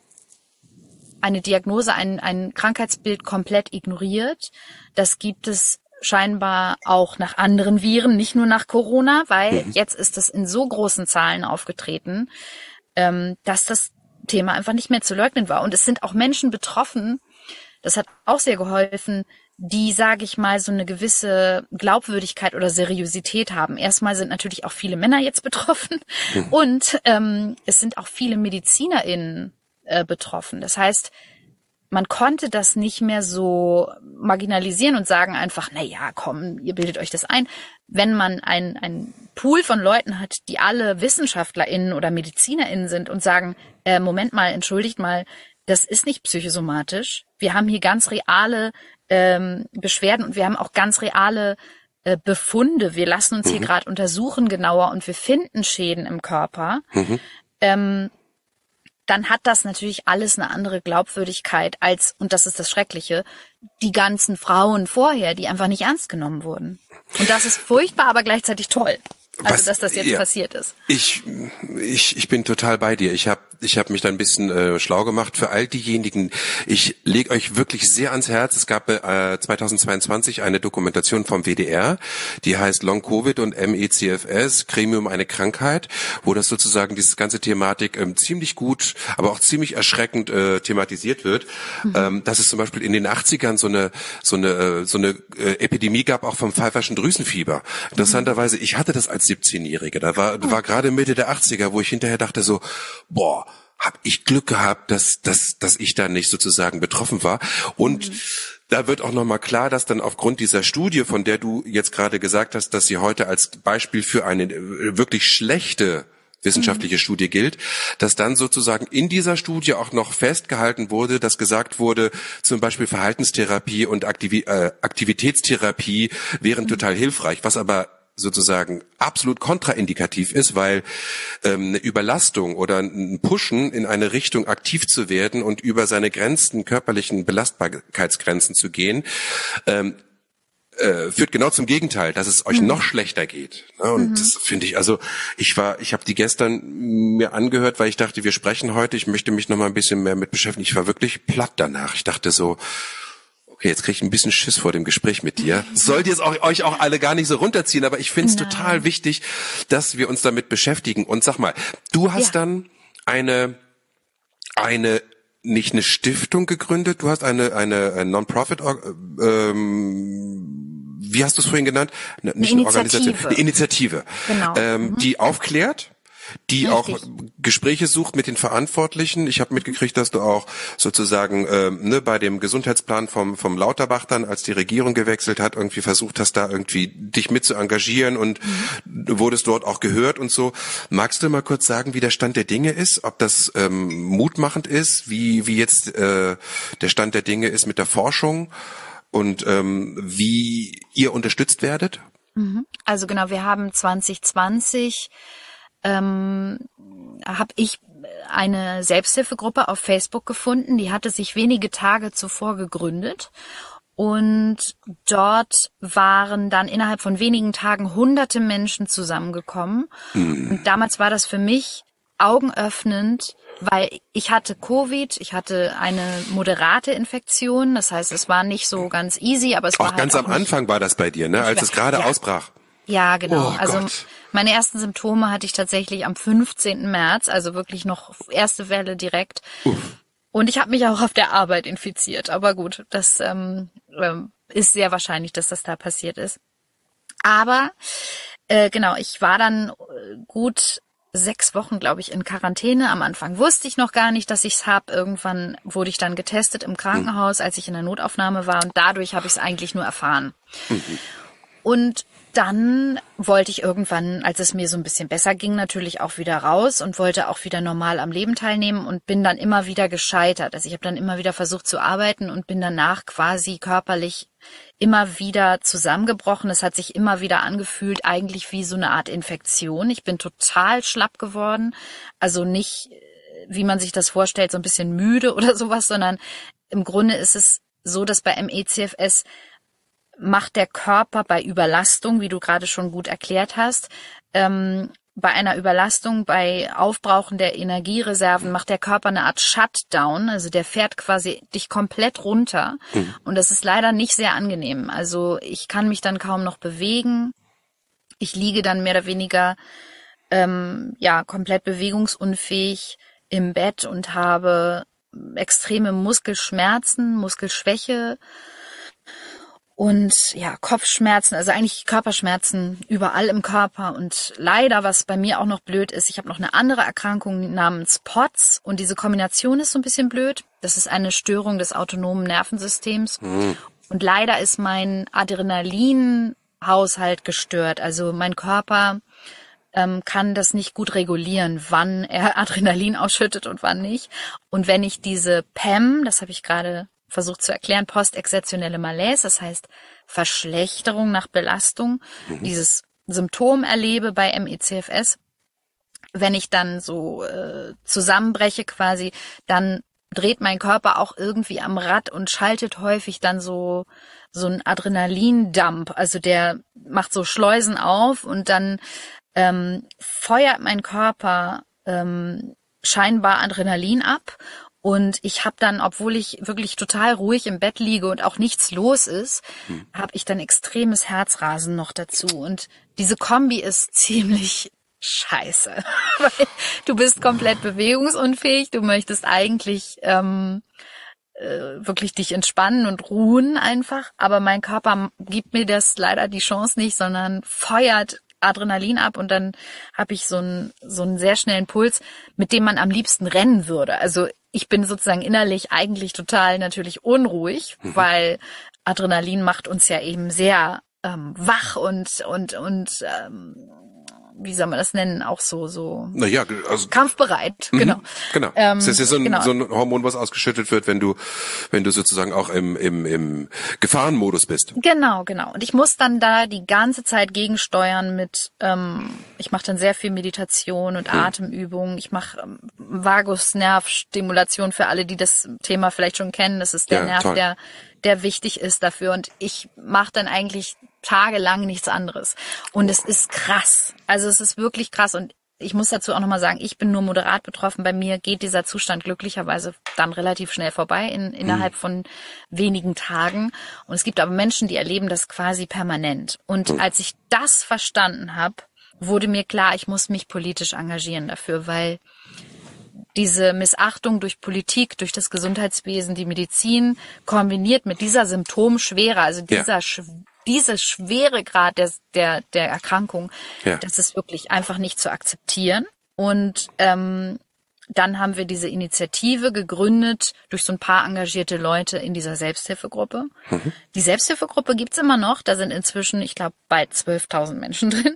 Diagnose, ein Krankheitsbild komplett ignoriert. Das gibt es scheinbar auch nach anderen Viren, nicht nur nach Corona, weil jetzt ist es in so großen Zahlen aufgetreten, dass das Thema einfach nicht mehr zu leugnen war. Und es sind auch Menschen betroffen, das hat auch sehr geholfen, die, sage ich mal, so eine gewisse Glaubwürdigkeit oder Seriosität haben. Erstmal sind natürlich auch viele Männer jetzt betroffen und es sind auch viele MedizinerInnen betroffen. Das heißt, man konnte das nicht mehr so marginalisieren und sagen einfach, na ja, komm, ihr bildet euch das ein. Wenn man einen Pool von Leuten hat, die alle WissenschaftlerInnen oder MedizinerInnen sind und sagen, Moment mal, entschuldigt mal, das ist nicht psychosomatisch. Wir haben hier ganz reale Beschwerden und wir haben auch ganz reale Befunde. Wir lassen uns hier gerade untersuchen genauer und wir finden Schäden im Körper. Dann hat das natürlich alles eine andere Glaubwürdigkeit als, und das ist das Schreckliche, die ganzen Frauen vorher, die einfach nicht ernst genommen wurden. Und das ist furchtbar, aber gleichzeitig toll. Also, dass das jetzt passiert ist. Ich bin total bei dir. Ich hab mich da ein bisschen schlau gemacht für all diejenigen. Ich lege euch wirklich sehr ans Herz. Es gab 2022 eine Dokumentation vom WDR, die heißt Long Covid und ME/CFS, Gremium eine Krankheit, wo das sozusagen dieses ganze Thematik ziemlich gut, aber auch ziemlich erschreckend thematisiert wird. Dass es zum Beispiel in den 80ern so eine Epidemie gab, auch vom pfeiferschen Drüsenfieber. Interessanterweise, ich hatte das als 17-Jährige. Da war gerade Mitte der 80er, wo ich hinterher dachte so, boah, hab ich Glück gehabt, dass ich da nicht sozusagen betroffen war. Und da wird auch nochmal klar, dass dann aufgrund dieser Studie, von der du jetzt gerade gesagt hast, dass sie heute als Beispiel für eine wirklich schlechte wissenschaftliche Studie gilt, dass dann sozusagen in dieser Studie auch noch festgehalten wurde, dass gesagt wurde, zum Beispiel Verhaltenstherapie und Aktivitätstherapie wären total hilfreich, was aber sozusagen absolut kontraindikativ ist, weil eine Überlastung oder ein Pushen in eine Richtung aktiv zu werden und über seine Grenzen, körperlichen Belastbarkeitsgrenzen zu gehen, führt genau zum Gegenteil, dass es euch noch schlechter geht. Und das finde ich, also ich habe die gestern mir angehört, weil ich dachte, wir sprechen heute, ich möchte mich noch mal ein bisschen mehr mit beschäftigen. Ich war wirklich platt danach. Ich dachte so, okay, jetzt kriege ich ein bisschen Schiss vor dem Gespräch mit dir. Sollt ihr euch auch alle gar nicht so runterziehen, aber ich finde es total wichtig, dass wir uns damit beschäftigen. Und sag mal, du hast dann nicht eine Stiftung gegründet, du hast eine Non-Profit, wie hast du es vorhin genannt? Nicht eine Organisation, eine Initiative, genau. Die aufklärt, die auch Gespräche sucht mit den Verantwortlichen. Ich habe mitgekriegt, dass du auch sozusagen bei dem Gesundheitsplan vom Lauterbach dann, als die Regierung gewechselt hat, irgendwie versucht hast, da irgendwie dich mit zu engagieren und wurdest dort auch gehört und so. Magst du mal kurz sagen, wie der Stand der Dinge ist? Ob das mutmachend ist, wie jetzt der Stand der Dinge ist mit der Forschung und wie ihr unterstützt werdet? Also genau, wir haben 2020 habe ich eine Selbsthilfegruppe auf Facebook gefunden, die hatte sich wenige Tage zuvor gegründet und dort waren dann innerhalb von wenigen Tagen hunderte Menschen zusammengekommen und damals war das für mich augenöffnend, weil ich hatte Covid, ich hatte eine moderate Infektion, das heißt, es war nicht so ganz easy, aber es war auch halt ganz am Anfang war das bei dir, ne, als es gerade ausbrach. Ja, genau. Oh, also Gott. Meine ersten Symptome hatte ich tatsächlich am 15. März, also wirklich noch erste Welle direkt. Und ich habe mich auch auf der Arbeit infiziert. Aber gut, das ist sehr wahrscheinlich, dass das da passiert ist. Aber genau, ich war dann gut 6 Wochen, glaube ich, in Quarantäne. Am Anfang wusste ich noch gar nicht, dass ich's hab. Irgendwann wurde ich dann getestet im Krankenhaus, als ich in der Notaufnahme war. Und dadurch habe ich es eigentlich nur erfahren. Und dann wollte ich irgendwann, als es mir so ein bisschen besser ging, natürlich auch wieder raus und wollte auch wieder normal am Leben teilnehmen und bin dann immer wieder gescheitert. Also ich habe dann immer wieder versucht zu arbeiten und bin danach quasi körperlich immer wieder zusammengebrochen. Es hat sich immer wieder angefühlt, eigentlich wie so eine Art Infektion. Ich bin total schlapp geworden. Also nicht, wie man sich das vorstellt, so ein bisschen müde oder sowas, sondern im Grunde ist es so, dass bei ME/CFS macht der Körper bei Überlastung, wie du gerade schon gut erklärt hast, bei einer Überlastung, bei Aufbrauchen der Energiereserven macht der Körper eine Art Shutdown, also der fährt quasi dich komplett runter und das ist leider nicht sehr angenehm. Also ich kann mich dann kaum noch bewegen, ich liege dann mehr oder weniger komplett bewegungsunfähig im Bett und habe extreme Muskelschmerzen, Muskelschwäche, und ja, Kopfschmerzen, also eigentlich Körperschmerzen überall im Körper. Und leider, was bei mir auch noch blöd ist, ich habe noch eine andere Erkrankung namens POTS. Und diese Kombination ist so ein bisschen blöd. Das ist eine Störung des autonomen Nervensystems. Und leider ist mein Adrenalinhaushalt gestört. Also mein Körper kann das nicht gut regulieren, wann er Adrenalin ausschüttet und wann nicht. Und wenn ich diese PEM, das habe ich gerade versucht zu erklären, postexertionelle Malaise, das heißt Verschlechterung nach Belastung, dieses Symptom erlebe bei ME/CFS, wenn ich dann so zusammenbreche quasi, dann dreht mein Körper auch irgendwie am Rad und schaltet häufig dann so ein Adrenalindump, also der macht so Schleusen auf und dann feuert mein Körper scheinbar Adrenalin ab. Und ich habe dann, obwohl ich wirklich total ruhig im Bett liege und auch nichts los ist, habe ich dann extremes Herzrasen noch dazu. Und diese Kombi ist ziemlich scheiße. Weil du bist komplett bewegungsunfähig, du möchtest eigentlich wirklich dich entspannen und ruhen einfach. Aber mein Körper gibt mir das leider die Chance nicht, sondern feuert Adrenalin ab und dann habe ich so einen sehr schnellen Puls, mit dem man am liebsten rennen würde. Also ich bin sozusagen innerlich eigentlich total natürlich unruhig, weil Adrenalin macht uns ja eben sehr wach und wie soll man das nennen, auch so Naja, also kampfbereit, genau. Genau. Das ist ja so genau. ein Hormon, was ausgeschüttet wird, wenn du sozusagen auch im Gefahrenmodus bist. Genau. Und ich muss dann da die ganze Zeit gegensteuern mit, ich mache dann sehr viel Meditation und Atemübungen. Ich mache Vagusnervstimulation für alle, die das Thema vielleicht schon kennen. Das ist der Nerv, toll. der wichtig ist dafür. Und ich mache dann eigentlich tagelang nichts anderes. Und es ist krass. Also es ist wirklich krass. Und ich muss dazu auch nochmal sagen, ich bin nur moderat betroffen. Bei mir geht dieser Zustand glücklicherweise dann relativ schnell vorbei, innerhalb von wenigen Tagen. Und es gibt aber Menschen, die erleben das quasi permanent. Und als ich das verstanden habe, wurde mir klar, ich muss mich politisch engagieren dafür, weil diese Missachtung durch Politik, durch das Gesundheitswesen, die Medizin, kombiniert mit dieser Symptomschwere, also diese Schweregrad der Erkrankung, das ist wirklich einfach nicht zu akzeptieren. Und dann haben wir diese Initiative gegründet durch so ein paar engagierte Leute in dieser Selbsthilfegruppe. Die Selbsthilfegruppe gibt's immer noch, da sind inzwischen, ich glaube, bald 12.000 Menschen drin.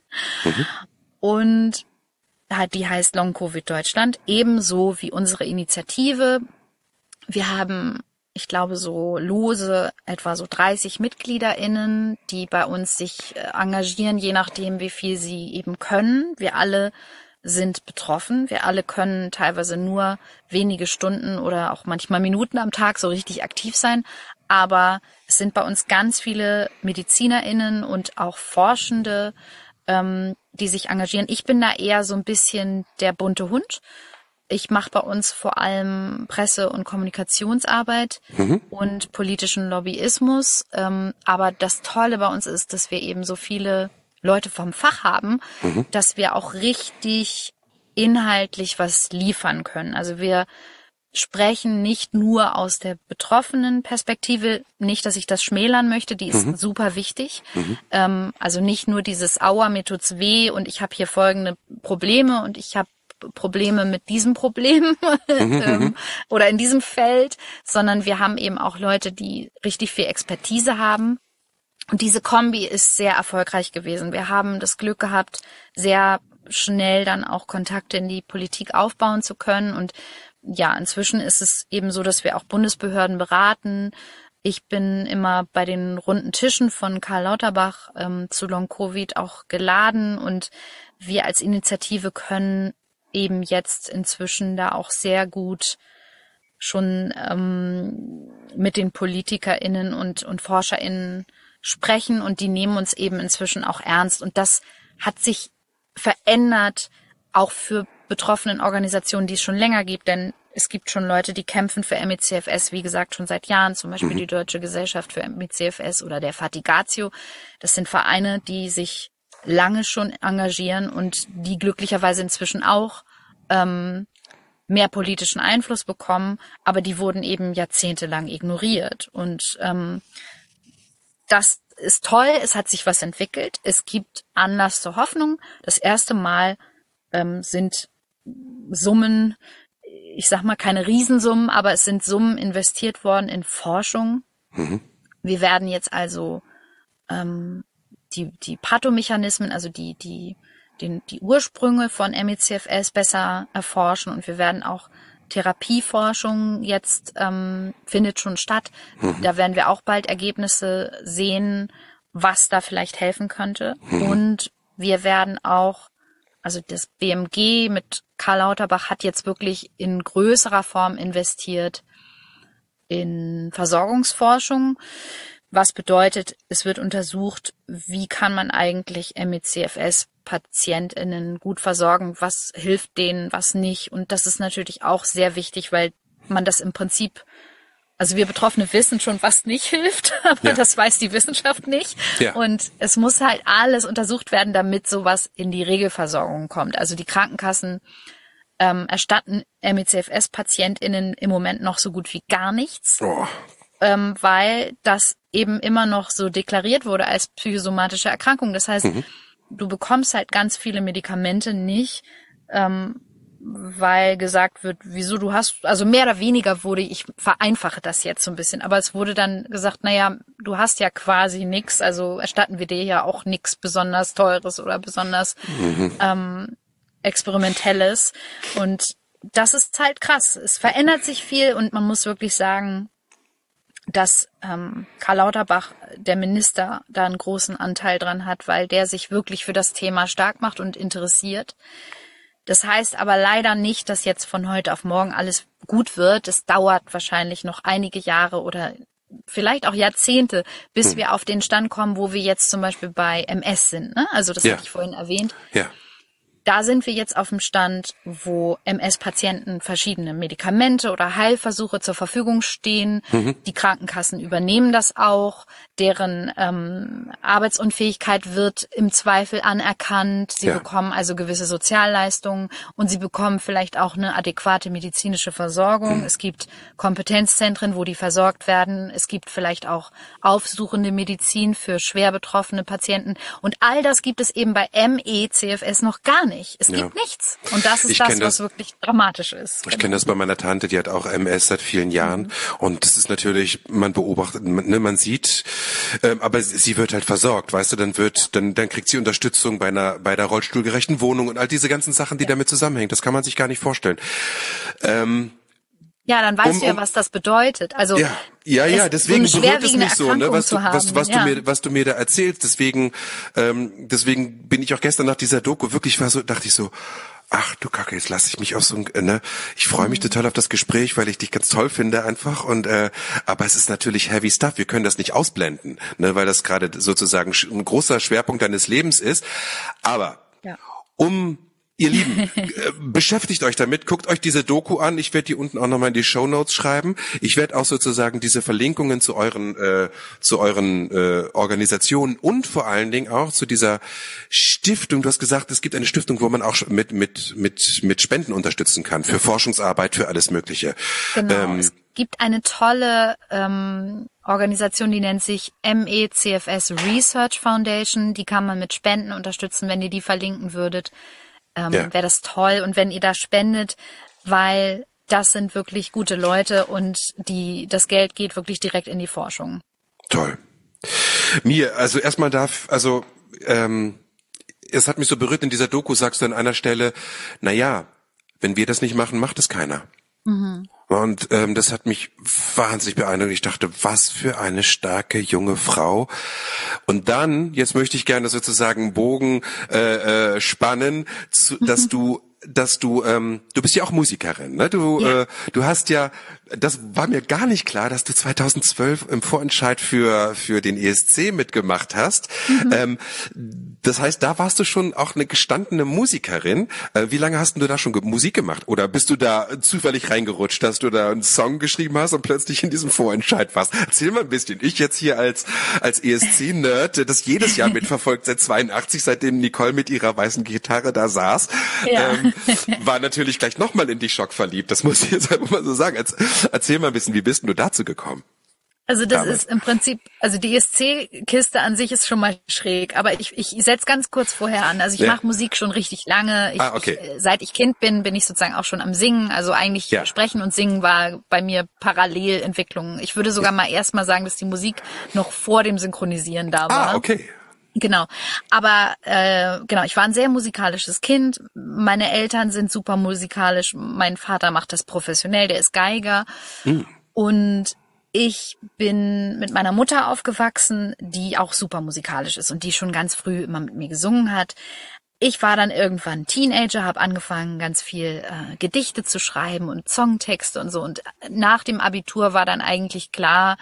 Und die heißt Long Covid Deutschland, ebenso wie unsere Initiative. Wir haben, ich glaube, so lose etwa so 30 MitgliederInnen, die bei uns sich engagieren, je nachdem, wie viel sie eben können. Wir alle sind betroffen. Wir alle können teilweise nur wenige Stunden oder auch manchmal Minuten am Tag so richtig aktiv sein. Aber es sind bei uns ganz viele MedizinerInnen und auch Forschende, die sich engagieren. Ich bin da eher so ein bisschen der bunte Hund. Ich mache bei uns vor allem Presse- und Kommunikationsarbeit und politischen Lobbyismus. Aber das Tolle bei uns ist, dass wir eben so viele Leute vom Fach haben, dass wir auch richtig inhaltlich was liefern können. Also wir sprechen nicht nur aus der betroffenen Perspektive, nicht, dass ich das schmälern möchte, die ist super wichtig. Also nicht nur dieses Aua, mir tut's weh und ich habe hier folgende Probleme und ich habe Probleme mit diesem Problem oder in diesem Feld, sondern wir haben eben auch Leute, die richtig viel Expertise haben. Und diese Kombi ist sehr erfolgreich gewesen. Wir haben das Glück gehabt, sehr schnell dann auch Kontakte in die Politik aufbauen zu können. Und ja, inzwischen ist es eben so, dass wir auch Bundesbehörden beraten. Ich bin immer bei den runden Tischen von Karl Lauterbach zu Long Covid auch geladen. Und wir als Initiative können eben jetzt inzwischen da auch sehr gut schon mit den PolitikerInnen und ForscherInnen sprechen und die nehmen uns eben inzwischen auch ernst. Und das hat sich verändert, auch für betroffenen Organisationen, die es schon länger gibt, denn es gibt schon Leute, die kämpfen für MECFS, wie gesagt, schon seit Jahren, zum Beispiel die Deutsche Gesellschaft für MECFS oder der Fatigatio. Das sind Vereine, die sich lange schon engagieren und die glücklicherweise inzwischen auch mehr politischen Einfluss bekommen, aber die wurden eben jahrzehntelang ignoriert. Und das ist toll, es hat sich was entwickelt, es gibt Anlass zur Hoffnung. Das erste Mal sind Summen, ich sag mal keine Riesensummen, aber es sind Summen investiert worden in Forschung. Wir werden jetzt also die Pathomechanismen, also die Ursprünge von MECFS besser erforschen und wir werden auch Therapieforschung jetzt findet schon statt. Da werden wir auch bald Ergebnisse sehen, was da vielleicht helfen könnte. Und wir werden auch, also das BMG mit Karl Lauterbach hat jetzt wirklich in größerer Form investiert in Versorgungsforschung. Was bedeutet, es wird untersucht, wie kann man eigentlich MECFS-PatientInnen gut versorgen, was hilft denen, was nicht. Und das ist natürlich auch sehr wichtig, weil man das im Prinzip, also wir Betroffene wissen schon, was nicht hilft, aber das weiß die Wissenschaft nicht. Ja. Und es muss halt alles untersucht werden, damit sowas in die Regelversorgung kommt. Also die Krankenkassen erstatten MECFS-PatientInnen im Moment noch so gut wie gar nichts. Weil das eben immer noch so deklariert wurde als psychosomatische Erkrankung. Das heißt, du bekommst halt ganz viele Medikamente nicht, weil gesagt wird, wieso du hast, also mehr oder weniger wurde, ich vereinfache das jetzt so ein bisschen, aber es wurde dann gesagt, naja, du hast ja quasi nix, also erstatten wir dir ja auch nix besonders Teures oder besonders Experimentelles. Und das ist halt krass. Es verändert sich viel und man muss wirklich sagen, dass Karl Lauterbach, der Minister, da einen großen Anteil dran hat, weil der sich wirklich für das Thema stark macht und interessiert. Das heißt aber leider nicht, dass jetzt von heute auf morgen alles gut wird. Es dauert wahrscheinlich noch einige Jahre oder vielleicht auch Jahrzehnte, bis wir auf den Stand kommen, wo wir jetzt zum Beispiel bei MS sind. Ne? Also das hatte ich vorhin erwähnt. Ja. Da sind wir jetzt auf dem Stand, wo MS-Patienten verschiedene Medikamente oder Heilversuche zur Verfügung stehen. Die Krankenkassen übernehmen das auch. Deren Arbeitsunfähigkeit wird im Zweifel anerkannt. Sie bekommen also gewisse Sozialleistungen und sie bekommen vielleicht auch eine adäquate medizinische Versorgung. Es gibt Kompetenzzentren, wo die versorgt werden. Es gibt vielleicht auch aufsuchende Medizin für schwer betroffene Patienten. Und all das gibt es eben bei ME/CFS noch gar nicht. Es gibt nichts. Und das ist was wirklich dramatisch ist. Ich kenne das bei meiner Tante, die hat auch MS seit vielen Jahren. Und das ist natürlich, man beobachtet, man sieht, aber sie wird halt versorgt, weißt du, dann kriegt sie Unterstützung bei der rollstuhlgerechten Wohnung und all diese ganzen Sachen, die damit zusammenhängen. Das kann man sich gar nicht vorstellen. Ja, dann weißt du ja, was das bedeutet. Also deswegen berührt es mich so, ne, was du mir da erzählst. Deswegen bin ich auch gestern nach dieser Doku wirklich dachte ich so, ach du Kacke, jetzt lasse ich mich auf so ein, ich freue mich total auf das Gespräch, weil ich dich ganz toll finde einfach und aber es ist natürlich heavy stuff. Wir können das nicht ausblenden, ne, weil das gerade sozusagen ein großer Schwerpunkt deines Lebens ist. Aber ihr Lieben, beschäftigt euch damit, guckt euch diese Doku an. Ich werde die unten auch nochmal in die Shownotes schreiben. Ich werde auch sozusagen diese Verlinkungen zu euren Organisationen und vor allen Dingen auch zu dieser Stiftung. Du hast gesagt, es gibt eine Stiftung, wo man auch mit Spenden unterstützen kann, für Forschungsarbeit, für alles Mögliche. Genau. Es gibt eine tolle Organisation, die nennt sich ME/CFS Research Foundation. Die kann man mit Spenden unterstützen, wenn ihr die verlinken würdet. Wäre das toll. Und wenn ihr da spendet, weil das sind wirklich gute Leute und das Geld geht wirklich direkt in die Forschung. Toll. Also erstmal es hat mich so berührt in dieser Doku, sagst du an einer Stelle, wenn wir das nicht machen, macht es keiner. Und das hat mich wahnsinnig beeindruckt. Ich dachte, was für eine starke junge Frau. Und dann, jetzt möchte ich gerne sozusagen einen Bogen spannen, dass du bist ja auch Musikerin, ne? Du hast ja, das war mir gar nicht klar, dass du 2012 im Vorentscheid für den ESC mitgemacht hast. Das heißt, da warst du schon auch eine gestandene Musikerin. Wie lange hast du da schon Musik gemacht? Oder bist du da zufällig reingerutscht, dass du da einen Song geschrieben hast und plötzlich in diesem Vorentscheid warst? Erzähl mal ein bisschen. Ich jetzt hier als ESC-Nerd, das jedes Jahr mitverfolgt seit 82, seitdem Nicole mit ihrer weißen Gitarre da saß. War natürlich gleich nochmal in dich schockverliebt. Das muss ich jetzt einfach mal so sagen. Erzähl mal ein bisschen, wie bist du dazu gekommen? Also das ist im Prinzip, also die ESC-Kiste an sich ist schon mal schräg, aber ich setze ganz kurz vorher an. Also ich mache Musik schon richtig lange. Seit ich Kind bin ich sozusagen auch schon am Singen. Also eigentlich Sprechen und Singen war bei mir Parallelentwicklung. Ich würde sogar mal erst mal sagen, dass die Musik noch vor dem Synchronisieren da war. Ah, okay. Genau. Aber ich war ein sehr musikalisches Kind. Meine Eltern sind super musikalisch. Mein Vater macht das professionell, der ist Geiger. Und ich bin mit meiner Mutter aufgewachsen, die auch super musikalisch ist und die schon ganz früh immer mit mir gesungen hat. Ich war dann irgendwann Teenager, habe angefangen, ganz viel Gedichte zu schreiben und Songtexte und so. Und nach dem Abitur war dann eigentlich klar,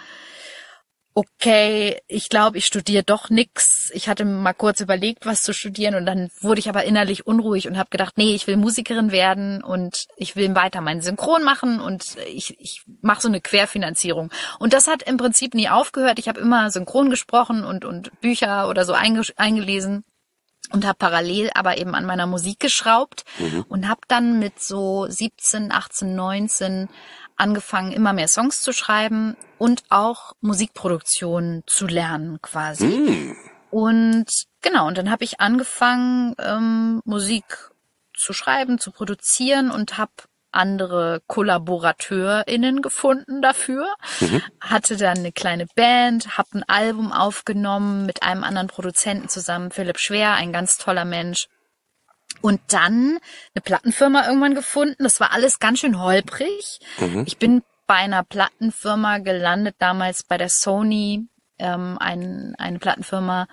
okay, ich glaube, ich studiere doch nix. Ich hatte mal kurz überlegt, was zu studieren und dann wurde ich aber innerlich unruhig und habe gedacht, nee, ich will Musikerin werden und ich will weiter meinen Synchron machen und ich mache so eine Querfinanzierung. Und das hat im Prinzip nie aufgehört. Ich habe immer synchron gesprochen und Bücher oder so eingelesen und habe parallel aber eben an meiner Musik geschraubt und habe dann mit so 17, 18, 19 angefangen, immer mehr Songs zu schreiben und auch Musikproduktion zu lernen quasi. Und genau, und dann habe ich angefangen, Musik zu schreiben, zu produzieren und habe andere KollaborateurInnen gefunden dafür. Hatte dann eine kleine Band, habe ein Album aufgenommen mit einem anderen Produzenten zusammen, Philipp Schwer, ein ganz toller Mensch. Und dann eine Plattenfirma irgendwann gefunden. Das war alles ganz schön holprig. Ich bin bei einer Plattenfirma gelandet, damals bei der Sony, eine Plattenfirma,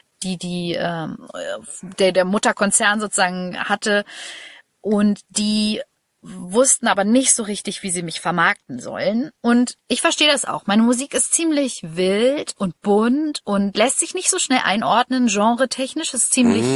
der Mutterkonzern sozusagen hatte. Und die wussten aber nicht so richtig, wie sie mich vermarkten sollen. Und ich verstehe das auch. Meine Musik ist ziemlich wild und bunt und lässt sich nicht so schnell einordnen. Genre-technisch ist ziemlich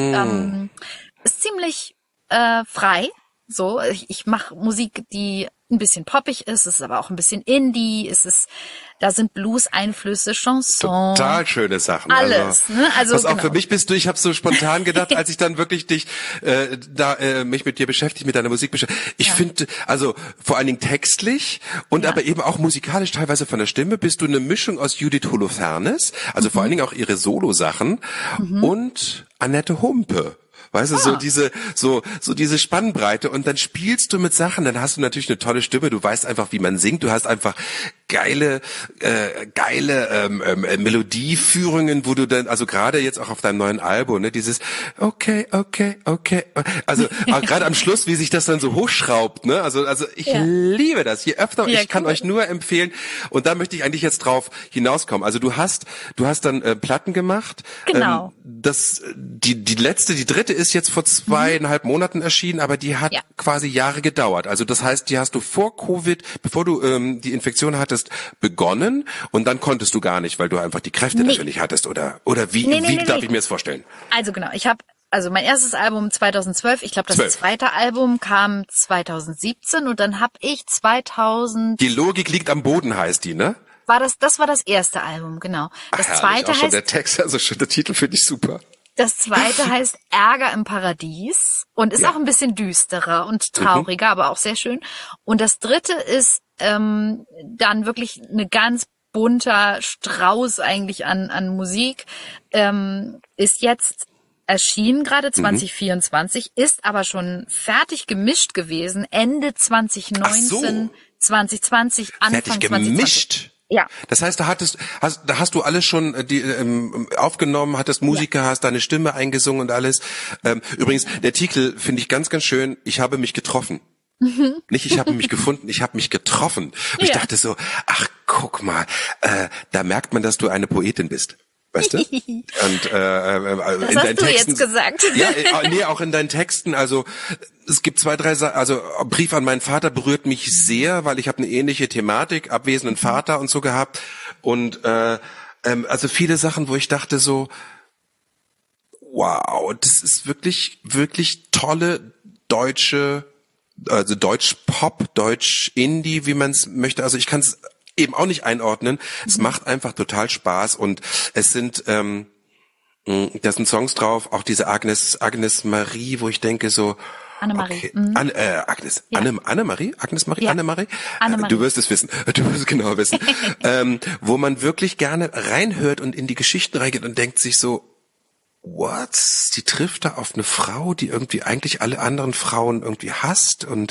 frei. So, ich mache Musik, die ein bisschen poppig ist, es ist aber auch ein bisschen Indie, da sind Blues-Einflüsse, Chanson. Total schöne Sachen. Alles, ne? Also was auch genau. für mich bist du, ich habe so spontan gedacht, als ich dann wirklich mich mit dir beschäftigt, mit deiner Musik beschäftigt. Ich finde, also vor allen Dingen textlich und aber eben auch musikalisch teilweise von der Stimme bist du eine Mischung aus Judith Holofernes, also vor allen Dingen auch ihre Solo-Sachen und Annette Humpe. Weißt du, so diese Spannbreite und dann spielst du mit Sachen, dann hast du natürlich eine tolle Stimme, du weißt einfach, wie man singt, du hast einfach geile Melodieführungen, wo du dann, also gerade jetzt auch auf deinem neuen Album, ne, dieses okay, also gerade am Schluss, wie sich das dann so hochschraubt, ne, also ich liebe das, je öfter, ich kann euch nur empfehlen und da möchte ich eigentlich jetzt drauf hinauskommen, also du hast dann Platten gemacht, genau. Die dritte ist jetzt vor 2,5 Monaten erschienen, aber die hat quasi Jahre gedauert. Also das heißt, die hast du vor Covid, bevor du die Infektion hattest, begonnen und dann konntest du gar nicht, weil du einfach die Kräfte dafür nicht hattest oder wie darf ich mir das vorstellen? Also genau, mein erstes Album 2012, ich glaube das zweite Album kam 2017 und dann habe ich 2000... Die Logik liegt am Boden heißt die, ne? Das war das erste Album, genau. Das zweite auch schon heißt... der Text, also schon der Titel finde ich super. Das zweite heißt Ärger im Paradies und ist auch ein bisschen düsterer und trauriger, aber auch sehr schön. Und das dritte ist dann wirklich eine ganz bunter Strauß eigentlich an Musik. Ist jetzt erschienen gerade 2024, ist aber schon fertig gemischt gewesen, Ende 2019, 2020, Anfang 2020. Fertig gemischt? Ja. Das heißt, da hast du alles schon aufgenommen, hattest Musiker, hast deine Stimme eingesungen und alles. Übrigens, der Titel finde ich ganz, ganz schön. Ich habe mich getroffen. Nicht, ich habe mich gefunden, ich habe mich getroffen. Und ich dachte so, ach, guck mal, da merkt man, dass du eine Poetin bist. Weißt du? Und das in hast deinen du Texten, jetzt gesagt. Ja, nee, auch in deinen Texten. Also es gibt 2, 3 Sachen. Also Brief an meinen Vater berührt mich sehr, weil ich habe eine ähnliche Thematik, abwesenden Vater und so gehabt. Und also viele Sachen, wo ich dachte so, wow, das ist wirklich, wirklich tolle deutsche, also Deutsch-Pop, Deutsch-Indie, wie man es möchte. Also ich kann es eben auch nicht einordnen. Es macht einfach total Spaß und es sind da sind Songs drauf, auch diese Agnes Marie, wo ich denke so Annemarie. Okay. Agnes. Ja. Annemarie? Agnes Marie? Ja. Annemarie? Du wirst es wissen. Du wirst es genau wissen. Wo man wirklich gerne reinhört und in die Geschichten reingeht und denkt sich so, what? Sie trifft da auf eine Frau, die irgendwie eigentlich alle anderen Frauen irgendwie hasst und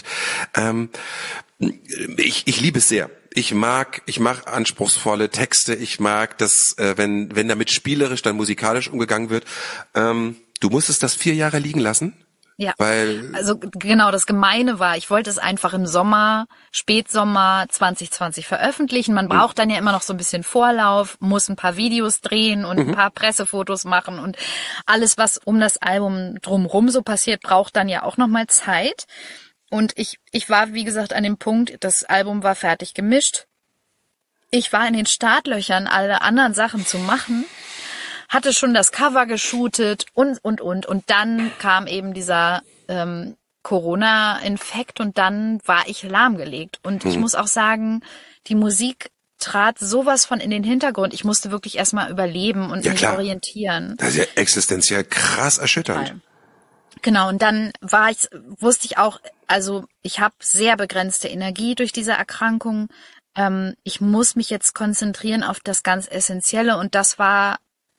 ich liebe es sehr. Ich mag anspruchsvolle Texte. Ich mag das, wenn damit spielerisch, dann musikalisch umgegangen wird. Du musstest das 4 Jahre liegen lassen? Ja, weil also genau, das Gemeine war, ich wollte es einfach im Spätsommer 2020 veröffentlichen. Man braucht dann ja immer noch so ein bisschen Vorlauf, muss ein paar Videos drehen und ein paar Pressefotos machen und alles, was um das Album drumherum so passiert, braucht dann ja auch nochmal Zeit. Und ich war, wie gesagt, an dem Punkt, das Album war fertig gemischt. Ich war in den Startlöchern, alle anderen Sachen zu machen, hatte schon das Cover geshootet und. Und dann kam eben dieser Corona-Infekt und dann war ich lahmgelegt. Und ich muss auch sagen, die Musik trat sowas von in den Hintergrund. Ich musste wirklich erstmal überleben und mich orientieren. Das ist ja existenziell krass erschütternd. Genau, und dann wusste ich auch, also ich habe sehr begrenzte Energie durch diese Erkrankung. Ich muss mich jetzt konzentrieren auf das ganz Essentielle und das war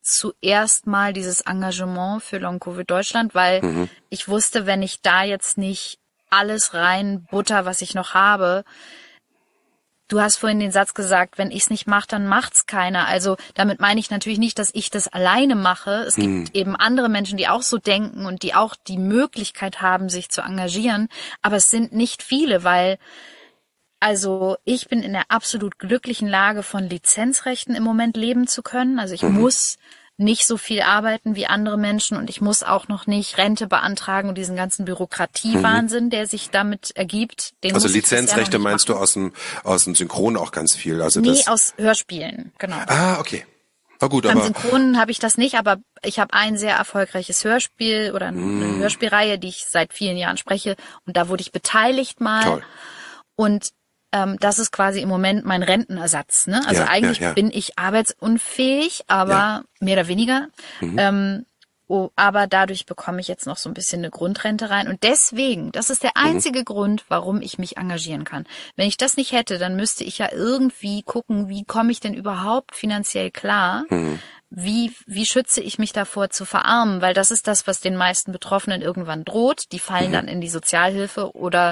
zuerst mal dieses Engagement für Long-Covid Deutschland, weil ich wusste, wenn ich da jetzt nicht alles rein butter, was ich noch habe. Du hast vorhin den Satz gesagt, wenn ich's nicht mache, dann macht's keiner. Also damit meine ich natürlich nicht, dass ich das alleine mache. Es gibt eben andere Menschen, die auch so denken und die auch die Möglichkeit haben, sich zu engagieren. Aber es sind nicht viele, weil also ich bin in der absolut glücklichen Lage, von Lizenzrechten im Moment leben zu können. Also ich muss nicht so viel arbeiten wie andere Menschen und ich muss auch noch nicht Rente beantragen und diesen ganzen Bürokratiewahnsinn, der sich damit ergibt. Den Also muss ich bisher noch Lizenzrechte nicht meinst machen. du aus dem Synchron auch ganz viel? Also Nee, das aus Hörspielen, genau. Ah, okay. Na gut, Beim aber Synchronen habe ich das nicht, aber ich habe ein sehr erfolgreiches Hörspiel oder eine Hörspielreihe, die ich seit vielen Jahren spreche und da wurde ich beteiligt mal. toll. Und das ist quasi im Moment mein Rentenersatz. Ne? Also Ja, eigentlich ja. bin ich arbeitsunfähig, aber mehr oder weniger. Aber dadurch bekomme ich jetzt noch so ein bisschen eine Grundrente rein. Und deswegen, das ist der einzige Grund, warum ich mich engagieren kann. Wenn ich das nicht hätte, dann müsste ich ja irgendwie gucken, wie komme ich denn überhaupt finanziell klar? Wie schütze ich mich davor zu verarmen? Weil das ist das, was den meisten Betroffenen irgendwann droht. Die fallen dann in die Sozialhilfe oder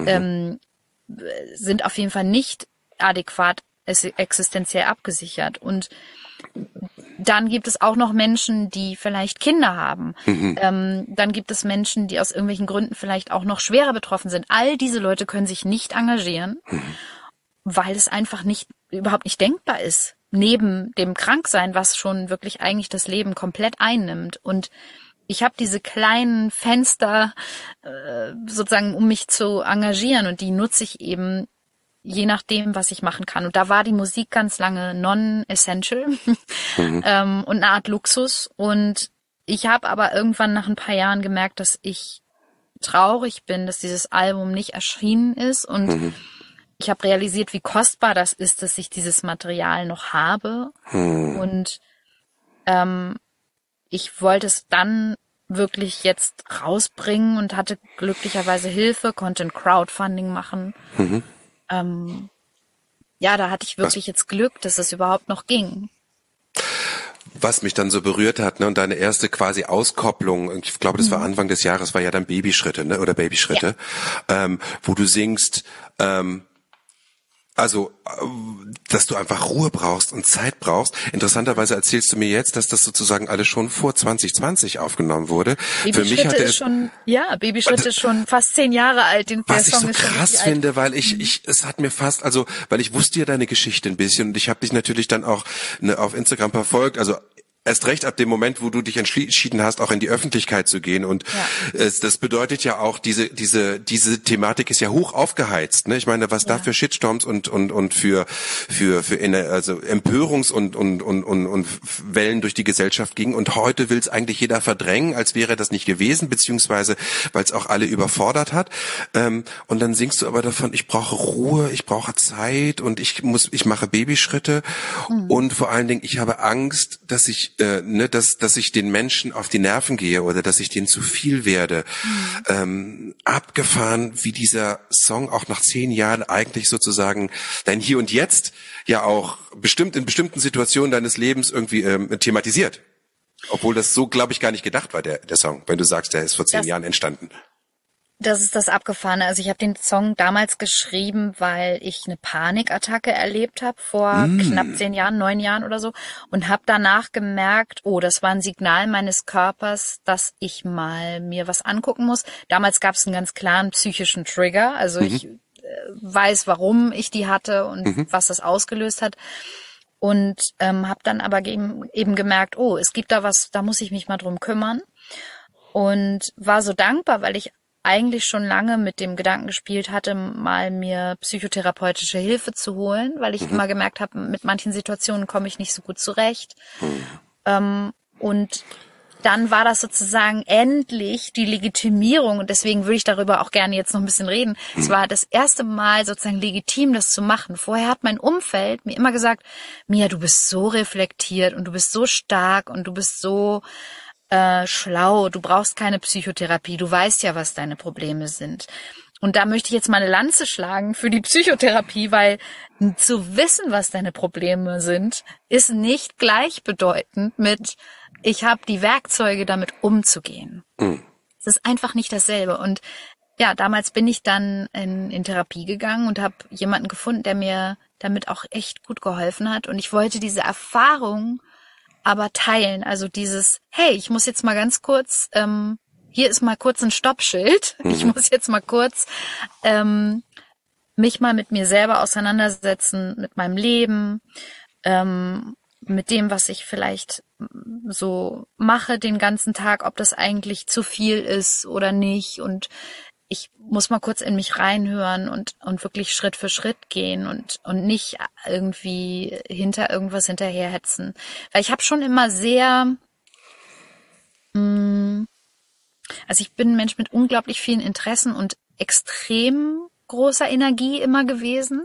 sind auf jeden Fall nicht adäquat existenziell abgesichert. Und dann gibt es auch noch Menschen, die vielleicht Kinder haben. Dann gibt es Menschen, die aus irgendwelchen Gründen vielleicht auch noch schwerer betroffen sind. All diese Leute können sich nicht engagieren, weil es einfach überhaupt nicht denkbar ist. Neben dem Kranksein, was schon wirklich eigentlich das Leben komplett einnimmt. Und ich habe diese kleinen Fenster sozusagen, um mich zu engagieren und die nutze ich eben je nachdem, was ich machen kann. Und da war die Musik ganz lange non-essential und eine Art Luxus. Und ich habe aber irgendwann nach ein paar Jahren gemerkt, dass ich traurig bin, dass dieses Album nicht erschienen ist. Und ich habe realisiert, wie kostbar das ist, dass ich dieses Material noch habe. Und ich wollte es dann wirklich jetzt rausbringen und hatte glücklicherweise Hilfe, konnte ein Crowdfunding machen. Ja, da hatte ich wirklich jetzt Glück, dass es überhaupt noch ging. Was mich dann so berührt hat, ne, und deine erste quasi Auskopplung, ich glaube, das war Anfang des Jahres, war ja dann Babyschritte, ne, oder Babyschritte, wo du singst, dass du einfach Ruhe brauchst und Zeit brauchst. Interessanterweise erzählst du mir jetzt, dass das sozusagen alles schon vor 2020 aufgenommen wurde. Babyschritte ist schon fast 10 Jahre alt. Was ich so krass finde, weil es hat mir fast, also, weil ich wusste ja deine Geschichte ein bisschen und ich habe dich natürlich dann auch auf Instagram verfolgt, also erst recht ab dem Moment, wo du dich entschieden hast, auch in die Öffentlichkeit zu gehen. Und das bedeutet ja auch, diese Thematik ist ja hoch aufgeheizt. Ne? Ich meine, was da für Shitstorms und für also Empörungs- und Wellen durch die Gesellschaft ging. Und heute will es eigentlich jeder verdrängen, als wäre das nicht gewesen, beziehungsweise weil es auch alle überfordert hat. Und dann singst du aber davon, ich brauche Ruhe, ich brauche Zeit und ich mache Babyschritte. Und vor allen Dingen, ich habe Angst, dass ich den Menschen auf die Nerven gehe oder dass ich denen zu viel werde. Abgefahren, wie dieser Song auch nach 10 Jahren eigentlich sozusagen dein Hier und Jetzt ja auch in bestimmten Situationen deines Lebens irgendwie thematisiert. Obwohl das so, glaube ich, gar nicht gedacht war, der Song, wenn du sagst, der ist vor 10 Jahren entstanden. Das ist das Abgefahrene. Also ich habe den Song damals geschrieben, weil ich eine Panikattacke erlebt habe vor knapp 10 Jahren, 9 Jahren oder so und habe danach gemerkt, das war ein Signal meines Körpers, dass ich mal mir was angucken muss. Damals gab es einen ganz klaren psychischen Trigger. Also ich weiß, warum ich die hatte und was das ausgelöst hat. Und habe dann aber eben gemerkt, es gibt da was, da muss ich mich mal drum kümmern. Und war so dankbar, weil ich eigentlich schon lange mit dem Gedanken gespielt hatte, mal mir psychotherapeutische Hilfe zu holen, weil ich immer gemerkt habe, mit manchen Situationen komme ich nicht so gut zurecht. Und dann war das sozusagen endlich die Legitimierung und deswegen würde ich darüber auch gerne jetzt noch ein bisschen reden. Es war das erste Mal sozusagen legitim, das zu machen. Vorher hat mein Umfeld mir immer gesagt, Mia, du bist so reflektiert und du bist so stark und du bist so schlau, du brauchst keine Psychotherapie, du weißt ja, was deine Probleme sind. Und da möchte ich jetzt mal eine Lanze schlagen für die Psychotherapie, weil zu wissen, was deine Probleme sind, ist nicht gleichbedeutend mit, ich habe die Werkzeuge, damit umzugehen. Es ist einfach nicht dasselbe. Und ja, damals bin ich dann in Therapie gegangen und habe jemanden gefunden, der mir damit auch echt gut geholfen hat. Und ich wollte diese Erfahrung aber teilen. Also dieses, hey, ich muss jetzt mal ganz kurz, hier ist mal kurz ein Stoppschild. Ich muss jetzt mal kurz mich mal mit mir selber auseinandersetzen, mit meinem Leben, mit dem, was ich vielleicht so mache den ganzen Tag, ob das eigentlich zu viel ist oder nicht. Und ich muss mal kurz in mich reinhören und wirklich Schritt für Schritt gehen und nicht irgendwie hinter irgendwas hinterherhetzen. Weil ich habe schon immer sehr, also ich bin ein Mensch mit unglaublich vielen Interessen und extrem großer Energie immer gewesen.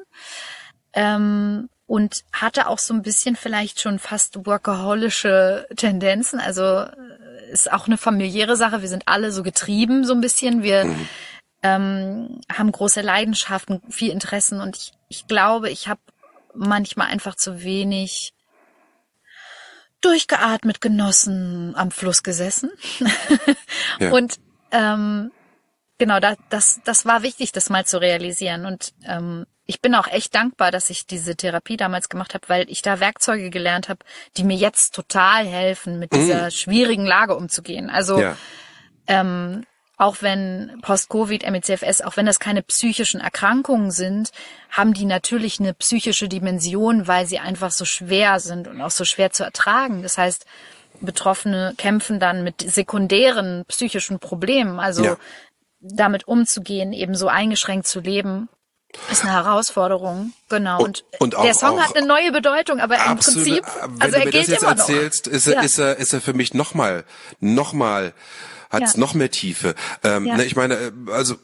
Und hatte auch so ein bisschen vielleicht schon fast workaholische Tendenzen. Also ist auch eine familiäre Sache. Wir sind alle so getrieben so ein bisschen. Wir haben große Leidenschaften, viel Interessen und ich glaube, ich habe manchmal einfach zu wenig durchgeatmet, genossen, am Fluss gesessen. Ja. Und genau, das war wichtig, das mal zu realisieren. Und ich bin auch echt dankbar, dass ich diese Therapie damals gemacht habe, weil ich da Werkzeuge gelernt habe, die mir jetzt total helfen, mit dieser schwierigen Lage umzugehen. Also auch wenn Post-Covid, ME/CFS, auch wenn das keine psychischen Erkrankungen sind, haben die natürlich eine psychische Dimension, weil sie einfach so schwer sind und auch so schwer zu ertragen. Das heißt, Betroffene kämpfen dann mit sekundären psychischen Problemen. Also damit umzugehen, eben so eingeschränkt zu leben, ist eine Herausforderung, genau. Und auch, der Song hat eine neue Bedeutung, aber im Prinzip, also er gilt immer noch. Wenn du mir das jetzt erzählst, ist er für mich nochmal hat's noch mehr Tiefe. Ich meine, also